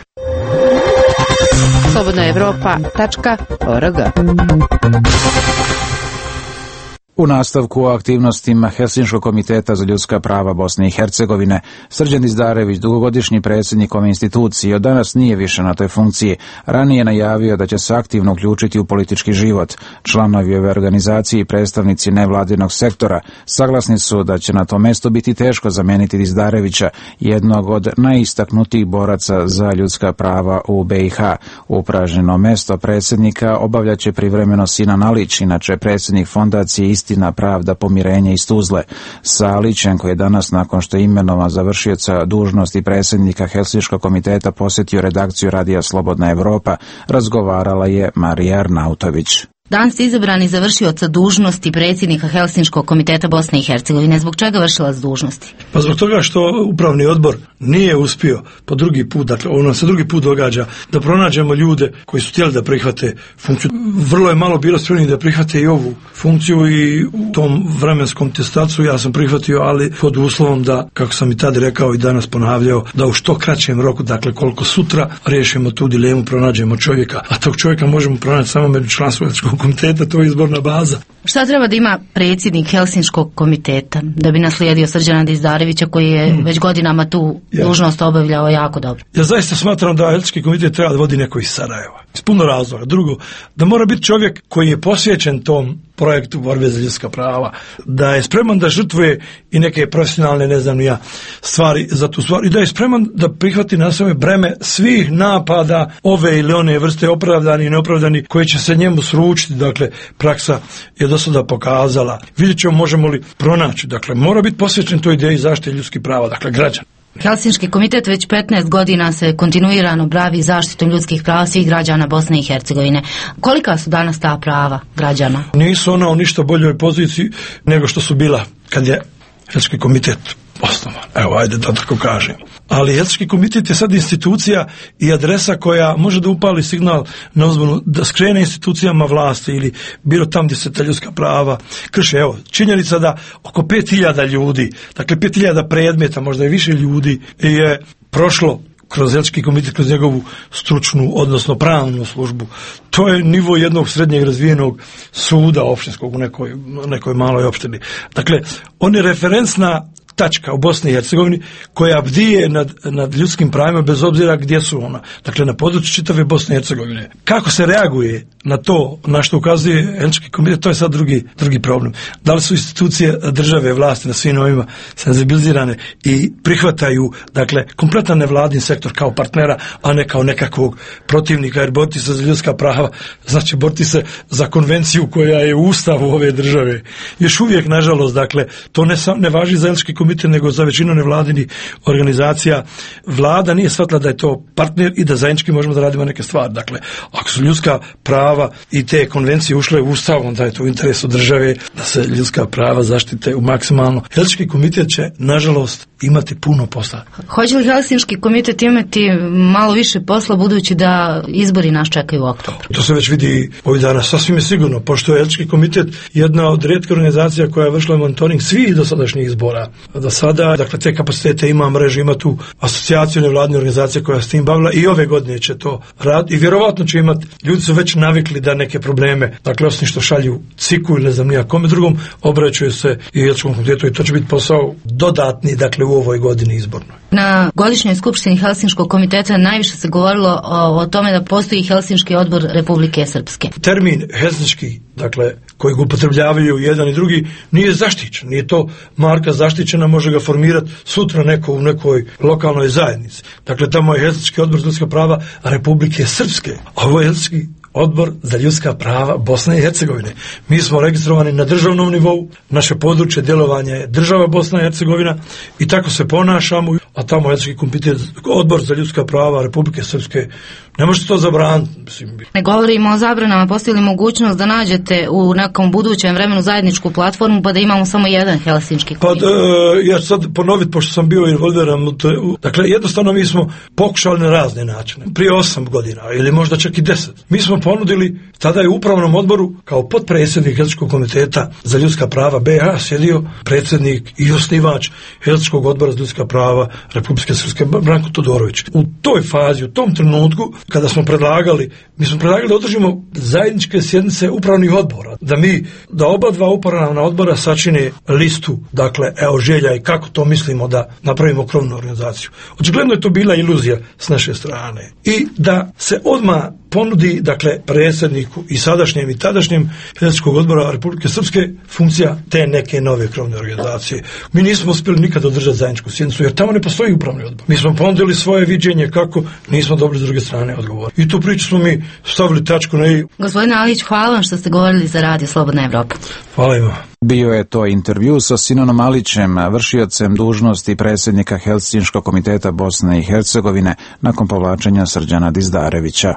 S7: slobodnaevropa.org.
S1: U nastavku o aktivnostima Helsinškog komiteta za ljudska prava Bosne i Hercegovine, Srđan Dizdarević, dugogodišnji predsjednik ove institucije, od danas nije više na toj funkciji. Ranije je najavio da će se aktivno uključiti u politički život. Članovi ove organizacije i predstavnici nevladinog sektora saglasni su da će na to mesto biti teško zamijeniti Dizdarevića, jednog od najistaknutijih boraca za ljudska prava u BiH. Upražnjeno mesto predsjednika obavljaće privremeno Sinan Alić, inače predsjednik fondacije Istina, pravda, pomirenje iz Tuzle. Sa Alićem, koji je danas, nakon što je imenovan za vršioca dužnosti predsjednika Helsinškog komiteta, posjetio redakciju Radija Slobodna Evropa, razgovarala je Marija Arnautović.
S22: Danas ste izabrani za vršioca dužnosti predsjednika Helsinškog komiteta Bosne i Hercegovine. Zbog čega vršilac dužnosti?
S23: Pa zbog toga što upravni odbor nije uspio po drugi put, dakle ono se drugi put događa, da pronađemo ljude koji su htjeli da prihvate funkciju. Vrlo je malo bilo spremnih da prihvate i ovu funkciju i u tom vremenskom testacu ja sam prihvatio, ali pod uslovom da, kako sam i tada rekao i danas ponavljao, da u što kraćem roku, dakle koliko sutra, riješimo tu dilemu, pronađemo čovjeka, a tog čovjeka možemo pronaći samo među članstvom komiteta, to je izborna baza.
S22: Šta treba da ima predsjednik Helsinškog komiteta da bi naslijedio Srđana Dizdarevića koji je već godinama tu dužnost obavljao jako dobro?
S23: Ja zaista smatram da Helsinški komitet treba da vodi neko iz Sarajeva. Iz puno razloga. Drugo, da mora biti čovjek koji je posvećen tom projektu borbe za ljudska prava, da je spreman da žrtvuje i neke profesionalne, ne znam ja, stvari za tu stvar i da je spreman da prihvati na svoje breme svih napada ove ili one vrste, opravdani i neopravdani, koji će se njemu sručiti. Dakle, praksa je do sada pokazala. Vidjet ćemo možemo li pronaći. Dakle, mora biti posvećen toj ideji zaštite ljudskih prava, dakle, građana.
S22: Helsinški komitet već 15 godina se kontinuirano bavi zaštitom ljudskih prava svih građana Bosne i Hercegovine. Kolika su danas ta prava građana?
S23: Nisu ona u ništa boljoj poziciji nego što su bila kad je Helsinški komitet osnovan. Evo, ajde da tako kažem. Ali Helsinški komitet je sad institucija i adresa koja može da upali signal na uzbunu, da skrene institucijama vlasti ili bilo tam gdje se ta ljudska prava krše. Evo, činjenica da oko 5000 ljudi, dakle 5000 predmeta, možda i više ljudi je prošlo kroz Helsinški komitet, kroz njegovu stručnu, odnosno pravnu službu. To je nivo jednog srednjeg razvijenog suda opštinskog u nekoj maloj opštini. Dakle, on je referencna tačka u Bosni i Hercegovini koja bdije nad ljudskim pravima bez obzira gdje su ona. Dakle, na području čitave Bosne i Hercegovine. Kako se reaguje na to na što ukazuje Helsinški komitet, to je sad drugi problem. Da li su institucije države, vlasti na svim ovima senzibilizirane i prihvataju, dakle, kompletan nevladin sektor kao partnera, a ne kao nekakvog protivnika, jer boriti se za ljudska prava znači boriti se za konvenciju koja je u ustavu ove države. Još uvijek, nažalost, dakle, to ne važi za Helsinški komitet, nego za većinu nevladinih organizacija. Vlada nije shvatila da je to partner i da zajednički možemo da radimo neke stvari. Dakle, ako su ljudska prava i te konvencije ušle u ustav, onda je to u interesu države da se ljudska prava zaštite u maksimalno. Helsinški komitet će, nažalost, imati puno posla.
S22: Hoće li Helsinški komitet imati malo više posla budući da izbori nas čekaju u oktobru?
S23: To se već vidi ovih dana, sasvim je sigurno, pošto je Helsinški komitet jedna od rijetkih organizacija koja je vršila monitoring svih dosadašnjih izbora. Do sada, dakle, te kapacitete ima mrežu, ima tu asocijaciju nevladne organizacije koja se tim bavila i ove godine će to raditi i vjerovatno će imati, ljudi su već navikli da neke probleme, dakle, osim što šalju ciku ili ne znam nija kome drugom, obraćaju se i Helsinškom komitetu i to će biti posao dodatni, dakle, u ovoj godini izbornoj.
S22: Na godišnjoj skupštini Helsinškog komiteta najviše se govorilo o tome da postoji Helsinški odbor Republike Srpske.
S23: Termin helsinški, dakle, koji ga upotrebljavaju jedan i drugi, nije zaštićen, nije to marka zaštićena, može ga formirati sutra neko u nekoj lokalnoj zajednici. Dakle, tamo je Helsinški odbor za ljudska prava Republike Srpske, a ovo je Helsinški odbor za ljudska prava Bosne i Hercegovine. Mi smo registrovani na državnom nivou, naše područje djelovanja je država Bosna i Hercegovina i tako se ponašamo, a tamo je Helsinški komitet, odbor za ljudska prava Republike Srpske. Ne možete to zabraniti.
S22: Ne govorimo o zabranama, postoji li mogućnost da nađete u nekom budućem vremenu zajedničku platformu pa da imamo samo jedan Helsinški komitet?
S23: Ja ću sad ponoviti, pošto sam bio involviran, dakle, jednostavno mi smo pokušali na razne načine. Prije 8 godina ili možda čak i 10. Mi smo ponudili, tada je u upravnom odboru kao potpredsjednik Helsinškog komiteta za ljudska prava BiH sjedio predsjednik i osnivač Helsinškog odbora za ljudska prava Republike Srpske Branko Todorović. U toj fazi, u tom trenutku, kada smo predlagali, mi smo predlagali da održimo zajedničke sjednice upravnih odbora, da oba dva upravna odbora sačine listu, dakle, želja i kako to mislimo da napravimo krovnu organizaciju. Očigledno je to bila iluzija s naše strane i da se odmah ponudi, dakle, predsjedniku i sadašnjem i tadašnjem Helsinškog odbora Republike Srpske funkcija te neke nove krovne organizacije. Mi nismo uspjeli nikad održati zajedničku sjednicu jer tamo ne postoji upravni odbor. Mi smo ponudili svoje viđenje kako, nismo dobili s druge strane odgovor. I tu priču smo mi stavili tačku na i.
S22: Gospodine Alić, hvala vam što ste govorili za Radio Slobodna Evropa.
S23: Hvala ima.
S1: Bio je to intervju sa Sinonom Alićem, vršiocem dužnosti predsjednika Helsinškog komiteta Bosne i Hercegovine nakon povlačenja Srđana Dizdarevića.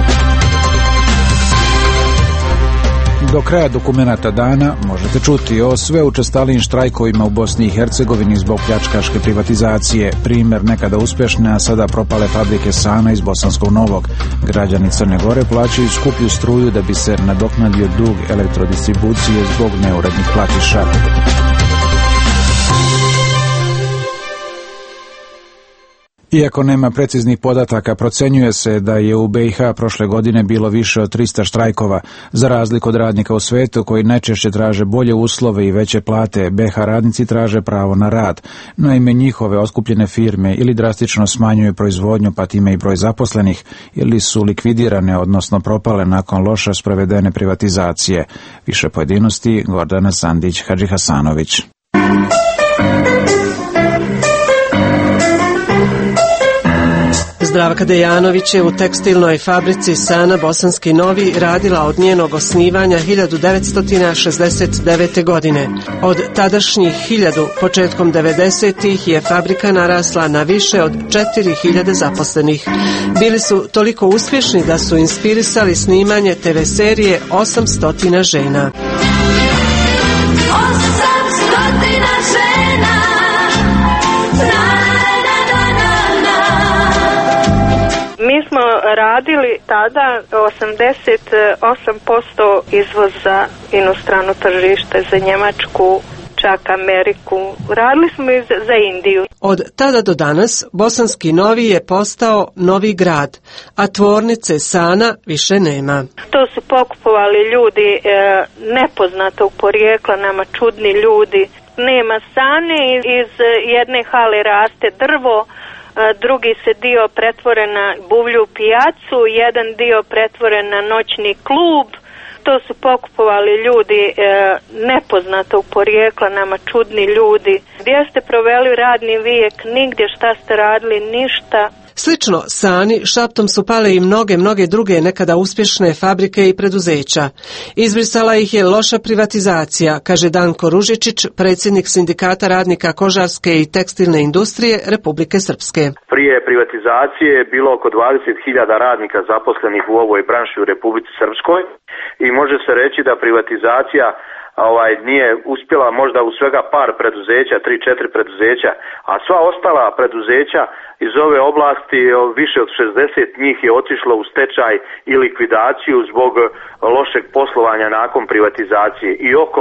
S1: Do kraja dokumenata dana možete čuti o sve učestalijim štrajkovima u Bosni i Hercegovini zbog pljačkaške privatizacije, primjer nekada uspješne, a sada propale fabrike Sana iz Bosanskog Novog. Građani Crne Gore plaćaju skuplju struju da bi se nadoknadio dug elektrodistribucije zbog neurednih platiša. Iako nema preciznih podataka, procenjuje se da je u BiH prošle godine bilo više od 300 štrajkova. Za razliku od radnika u svetu koji najčešće traže bolje uslove i veće plate, BiH radnici traže pravo na rad. Naime, njihove otkupljene firme ili drastično smanjuju proizvodnju, pa time i broj zaposlenih, ili su likvidirane, odnosno propale nakon loše sprovedene privatizacije. Više pojedinosti Gordana Sandić-Hadžihasanović.
S6: Zdravka Dejanović je u tekstilnoj fabrici Sana Bosanski Novi radila od njenog osnivanja 1969. godine. Od tadašnjih 1000 početkom 90-ih je fabrika narasla na više od 4000 zaposlenih. Bili su toliko uspješni da su inspirisali snimanje TV serije 800 žena.
S16: Mi smo radili tada 88% izvoz za inostrano tržište, za Njemačku čak Ameriku. Radili smo i za Indiju.
S6: Od tada do danas Bosanski Novi je postao novi grad, a tvornice Sana više nema.
S16: To su pokupovali ljudi nepoznatog porijekla, nama čudni ljudi. Nema Sane, iz jedne hale raste drvo, drugi se dio pretvoren na buvlju pijacu, jedan dio pretvoren na noćni klub. To su pokupovali ljudi nepoznatog porijekla, nama čudni ljudi. Gdje ste proveli radni vijek? Nigdje. Šta ste radili? Ništa.
S6: Slično Sani šaptom su pale i mnoge druge nekada uspješne fabrike i preduzeća. Izbrisala ih je loša privatizacija, kaže Danko Ružičić, predsjednik Sindikata radnika kožarske i tekstilne industrije Republike Srpske.
S8: Prije privatizacije je bilo oko 20.000 radnika zaposlenih u ovoj branši u Republici Srpskoj i može se reći da privatizacija nije uspjela možda u svega par preduzeća, 3-4 preduzeća, a sva ostala preduzeća iz ove oblasti, više od 60 njih je otišlo u stečaj i likvidaciju zbog lošeg poslovanja nakon privatizacije i oko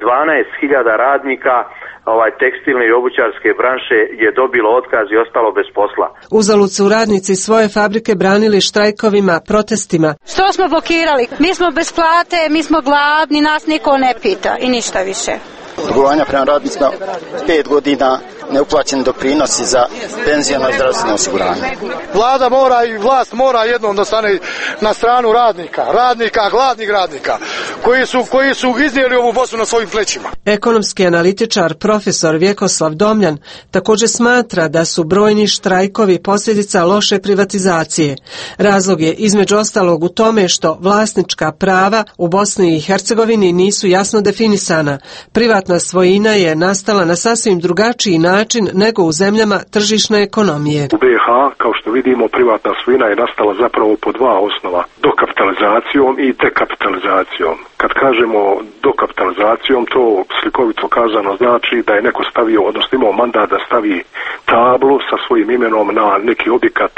S8: 12.000 radnika tekstilne i obućarske branše je dobilo otkaz i ostalo bez posla.
S6: Uzalud su radnici svoje fabrike branili štrajkovima, protestima.
S12: Što smo blokirali? Mi smo bez plate, mi smo gladni, nas niko ne pita i ništa više.
S21: Dugovanja prema radnicima 5 godina, neuplaćeni doprinosi za penzijsko i zdravstveno osiguranje.
S24: Vlada mora i vlast mora jednom da stane na stranu radnika, gladnih radnika, koji su iznijeli ovu Bosnu na svojim plećima.
S6: Ekonomski analitičar profesor Vjekoslav Domljan također smatra da su brojni štrajkovi posljedica loše privatizacije. Razlog je između ostalog u tome što vlasnička prava u Bosni i Hercegovini nisu jasno definisana. Privatna svojina je nastala na sasvim drugačiji način nego u zemljama tržišne ekonomije.
S25: U BiH, kao što vidimo, privatna svojina je nastala zapravo po dva osnova: dokapitalizacijom i dekapitalizacijom. Kad kažemo dokapitalizacijom, to slikovito kazano znači da je neko stavio, odnosno imao mandat da stavi tablu sa svojim imenom na neki objekat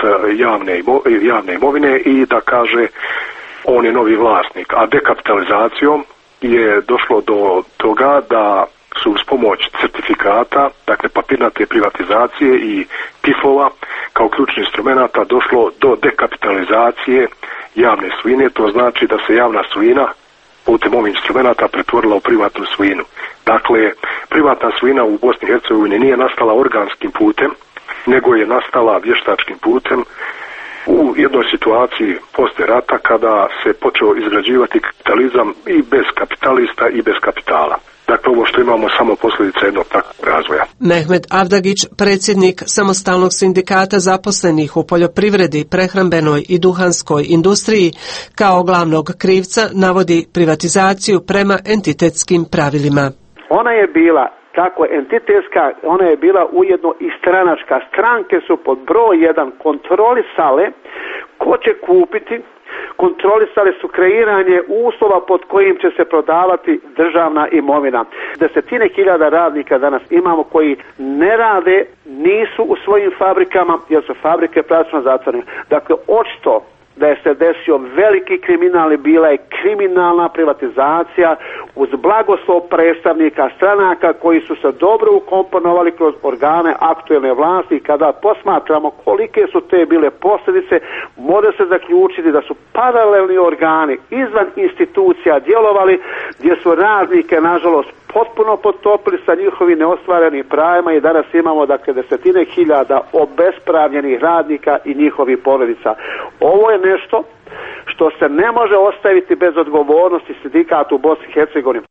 S25: javne imovine i da kaže on je novi vlasnik. A dekapitalizacijom je došlo do toga da su uz pomoć certifikata, dakle papirnate privatizacije i PIF-ova kao ključni instrumenta došlo do dekapitalizacije javne svojine. To znači da se javna svojina putem ovih instrumenta pretvorila u privatnu svojinu. Dakle, privatna svojina u Bosni i Hercegovini nije nastala organskim putem, nego je nastala vještačkim putem u jednoj situaciji poslije rata kada se počeo izgrađivati kapitalizam i bez kapitalista i bez kapitala. Dakle, ovo što imamo samo posljedica jednog takvog razvoja.
S6: Mehmed Avdagić, predsjednik Samostalnog sindikata zaposlenih u poljoprivredi, prehrambenoj i duhanskoj industriji, kao glavnog krivca navodi privatizaciju prema entitetskim pravilima.
S26: Ona je bila tako entitetska, ona je bila ujedno i stranačka. Stranke su pod broj 1 kontrolisale ko će kupiti, kontrolisali su kreiranje uslova pod kojim će se prodavati državna imovina. Desetine hiljada radnika danas imamo koji ne rade, nisu u svojim fabrikama jer su fabrike praktično zatvorene. Dakle, očito da je se desio veliki kriminal i bila je kriminalna privatizacija uz blagoslov predstavnika stranaka koji su se dobro ukomponovali kroz organe aktuelne vlasti i kada posmatramo kolike su te bile posljedice, može se zaključiti da su paralelni organi izvan institucija djelovali gdje su radnike nažalost potpuno potopili sa njihovim neostvarenim pravima i danas imamo dakle desetine hiljada obespravljenih radnika i njihovih porodica. Ovo je nešto što se ne može ostaviti bez odgovornosti sindikata u Bosni i Hercegovini.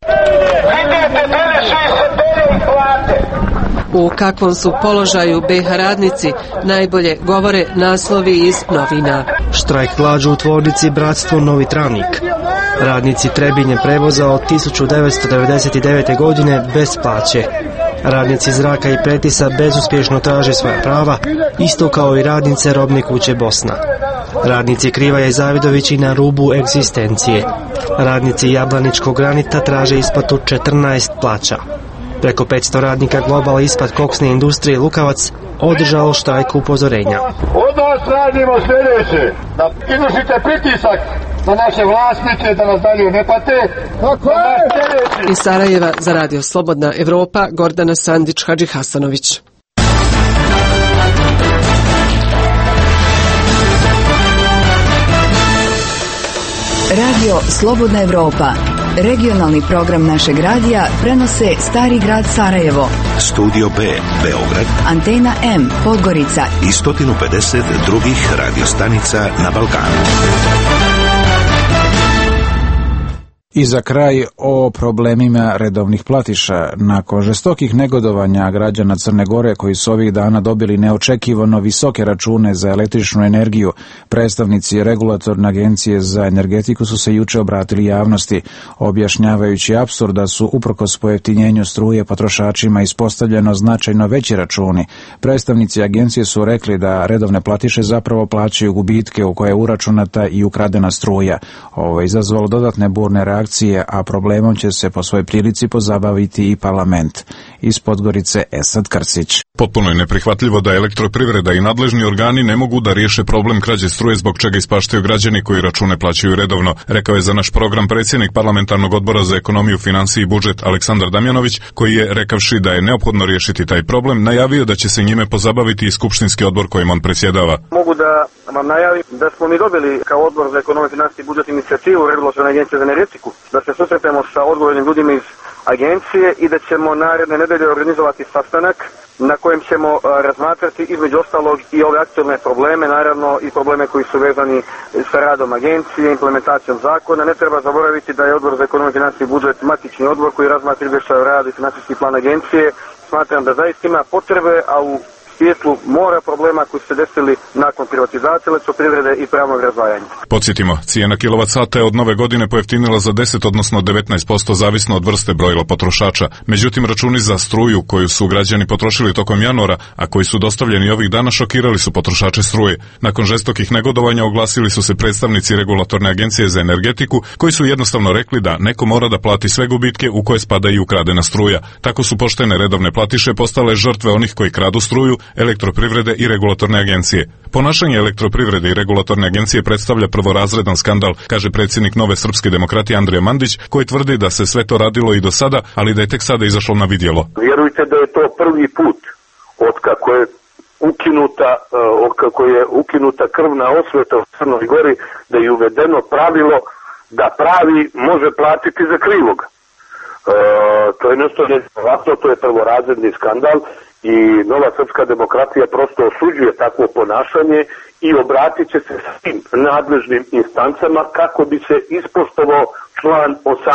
S6: U kakvom su položaju BiH radnici najbolje govore naslovi iz novina.
S27: Štrajk glađu u tvornici Bratstvo Novi Travnik. Radnici Trebinje prevoza od 1999. godine bez plaće. Radnici Zraka i Pretisa bezuspješno traže svoja prava, isto kao i radnice Robne kuće Bosna. Radnici Krivaja i Zavidovići na rubu egzistencije. Radnici Jablaničkog granita traže isplatu 14 plaća. Preko 500 radnika Global ispad koksne industrije Lukavac održalo štrajk upozorenja.
S24: Od nas radimo sljedeće, da izvršite pritisak za naše vlasnike, da nas dalje ne pate.
S6: Iz Sarajeva za Radio Slobodna Evropa, Gordana Sandić Hadžihasanović.
S2: Radio Slobodna Evropa, regionalni program našeg radija, prenose Stari grad Sarajevo,
S9: Studio B, Beograd,
S2: Antena M, Podgorica
S9: i 150 drugih radiostanica na Balkanu.
S1: I za kraj o problemima redovnih platiša. Nakon žestokih negodovanja građana Crne Gore koji su ovih dana dobili neočekivano visoke račune za električnu energiju, predstavnici Regulatorne agencije za energetiku su se juče obratili javnosti, objašnjavajući apsurd da su uprkos pojeftinjenju struje potrošačima ispostavljeno značajno veći računi. Predstavnici agencije su rekli da redovne platiše zapravo plaćaju gubitke u koje je uračunata i ukradena struja. Ovo je izazvalo dodatne burne reakcije, a problemom će se po svojoj prilici pozabaviti i parlament. Iz Podgorice Esad Krsić.
S4: Potpuno je neprihvatljivo da elektroprivreda i nadležni organi ne mogu da riješe problem krađe struje zbog čega ispaštaju građani koji račune plaćaju redovno, rekao je za naš program predsjednik parlamentarnog odbora za ekonomiju, financije i budžet Aleksandar Damjanović, koji je, rekavši da je neophodno riješiti taj problem, najavio da će se njime pozabaviti i skupštinski odbor kojim on predsjedava.
S10: Mogu da vam najavim da smo mi dobili kao odbor za ekonomiju, financije i budžet inicijativu Regulatorne agencije za energetiku, da se susretemo sa odgovornim ljudima iz agencije i da ćemo naredne nedelje organizovati sastanak na kojem ćemo razmatrati između ostalog i ove aktualne probleme, naravno i probleme koji su vezani sa radom agencije, implementacijom zakona. Ne treba zaboraviti da je odbor za ekonomiju, financije i budžet matični odbor koji razmatra izvještaj o radu i financijski plan agencije. Smatram da zaista ima potrebe, a u svijetlu mora problema koji su se desili nakon privatizacije elektroprivrede i pravnog razdvajanja.
S4: Podsjetimo, cijena kilovat-sata je od nove godine pojeftinila za 10 odnosno 19% zavisno od vrste brojila potrošača. Međutim, računi za struju koju su građani potrošili tokom januara, a koji su dostavljeni ovih dana, šokirali su potrošače struje. Nakon žestokih negodovanja oglasili su se predstavnici Regulatorne agencije za energetiku, koji su jednostavno rekli da neko mora da plati sve gubitke u koje spada i ukradena struja. Tako su poštene redovne platiše postale žrtve onih koji kradu struju, elektroprivrede i regulatorne agencije. Ponašanje elektroprivrede i regulatorne agencije predstavlja prvorazredan skandal, kaže predsjednik Nove srpske demokratije Andrija Mandić, koji tvrdi da se sve to radilo i do sada, ali da je tek sada izašlo na vidjelo.
S11: Vjerujte da je to prvi put od kako je ukinuta krvna osveta u Crnoj Gori, da je uvedeno pravilo da pravi može platiti za krivog. To je nešto nevjerojatno, to je prvorazredni skandal i Nova srpska demokratija prosto osuđuje takvo ponašanje i obratit će se svim nadležnim instancama kako bi se ispoštovao član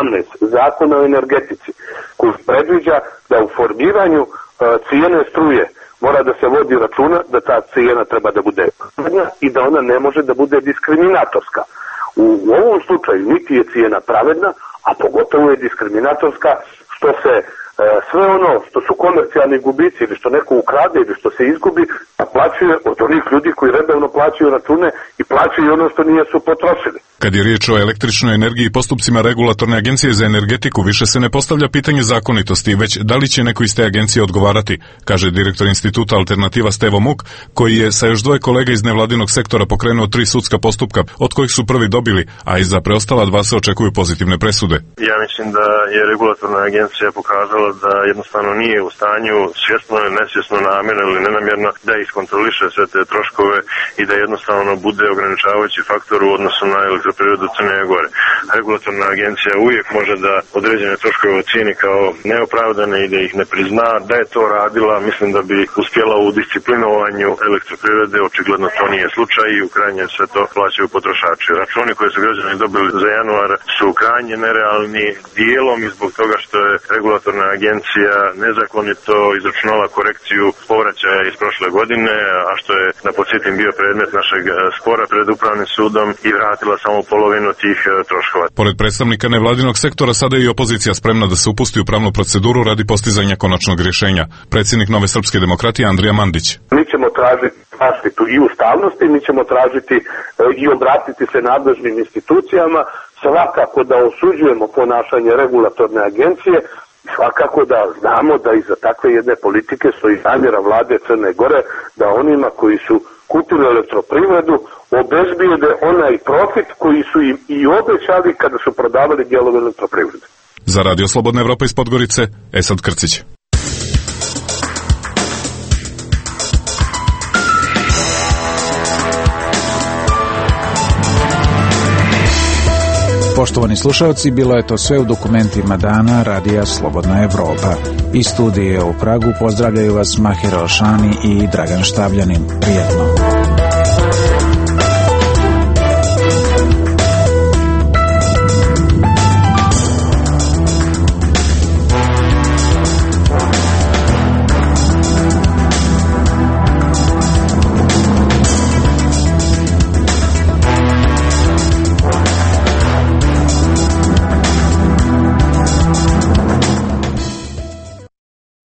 S11: 18 Zakona o energetici, koji predviđa da u formiranju cijene struje mora da se vodi računa da ta cijena treba da bude pravedna i da ona ne može da bude diskriminatorska. U ovom slučaju niti je cijena pravedna, a pogotovo je diskriminatorska što se sve ono što su komercijalni gubici ili što neko ukrade ili što se izgubi, naplaćuje od onih ljudi koji redovno plaćaju račune i plaćaju ono što nisu potrošili.
S4: Kad je riječ o električnoj energiji i postupcima Regulatorne agencije za energetiku, više se ne postavlja pitanje zakonitosti, već da li će neko iz te agencije odgovarati, kaže direktor instituta Alternativa Stevo Muk, koji je sa još dvoje kolega iz nevladinog sektora pokrenuo 3 sudska postupka, od kojih su prvi dobili, a i za preostala 2 se očekuju pozitivne presude.
S13: Ja mislim da je Regulatorna agencija pokazala da jednostavno nije u stanju svjesno ili nesvjesno, namjerno ili nenamjerno da iskontroliše sve te troškove i da jednostavno bude ograničavajući faktor u odnosu na elektroprivredu Crne Gore. Regulatorna agencija uvijek može da određene troškove ocijeni kao neopravdane i da ih ne prizna. Da je to radila, mislim da bi uspjela u disciplinovanju elektroprivrede, očigledno to nije slučaj i u krajnjem sve to plaćaju potrošači. Računi koje su građani dobili za januar su krajnje nerealni, dijelom i zbog toga što je Regulatorna agencija nezakonito izračunala korekciju povraćaja iz prošle godine, a što je, da podsjetim, bio predmet našeg spora pred upravnim sudom i vratila samo polovinu tih troškova.
S4: Pored predstavnika nevladinog sektora, sada je i opozicija spremna da se upusti u pravnu proceduru radi postizanja konačnog rješenja. Predsjednik Nove srpske demokratije Andrija Mandić.
S11: Mi ćemo tražiti zaštitu i ustavnosti, mi ćemo tražiti i obratiti se nadležnim institucijama, svakako da osuđujemo ponašanje Regulatorne agencije, svakako da znamo da iza takve jedne politike stoji namjera vlade Crne Gore da onima koji su kupili elektroprivredu, obezbijede onaj profit koji su im i obećali kada su prodavali dijelove elektroprivrede.
S4: Za Radio Slobodna Evropa iz Podgorice, Esad Krcić.
S1: Poštovani slušalci, bilo je to sve u dokumentima dana Radija Slobodna Evropa. Iz studije u Pragu pozdravljaju vas Mahir Alšani i Dragan Štavljanin. Prijetno.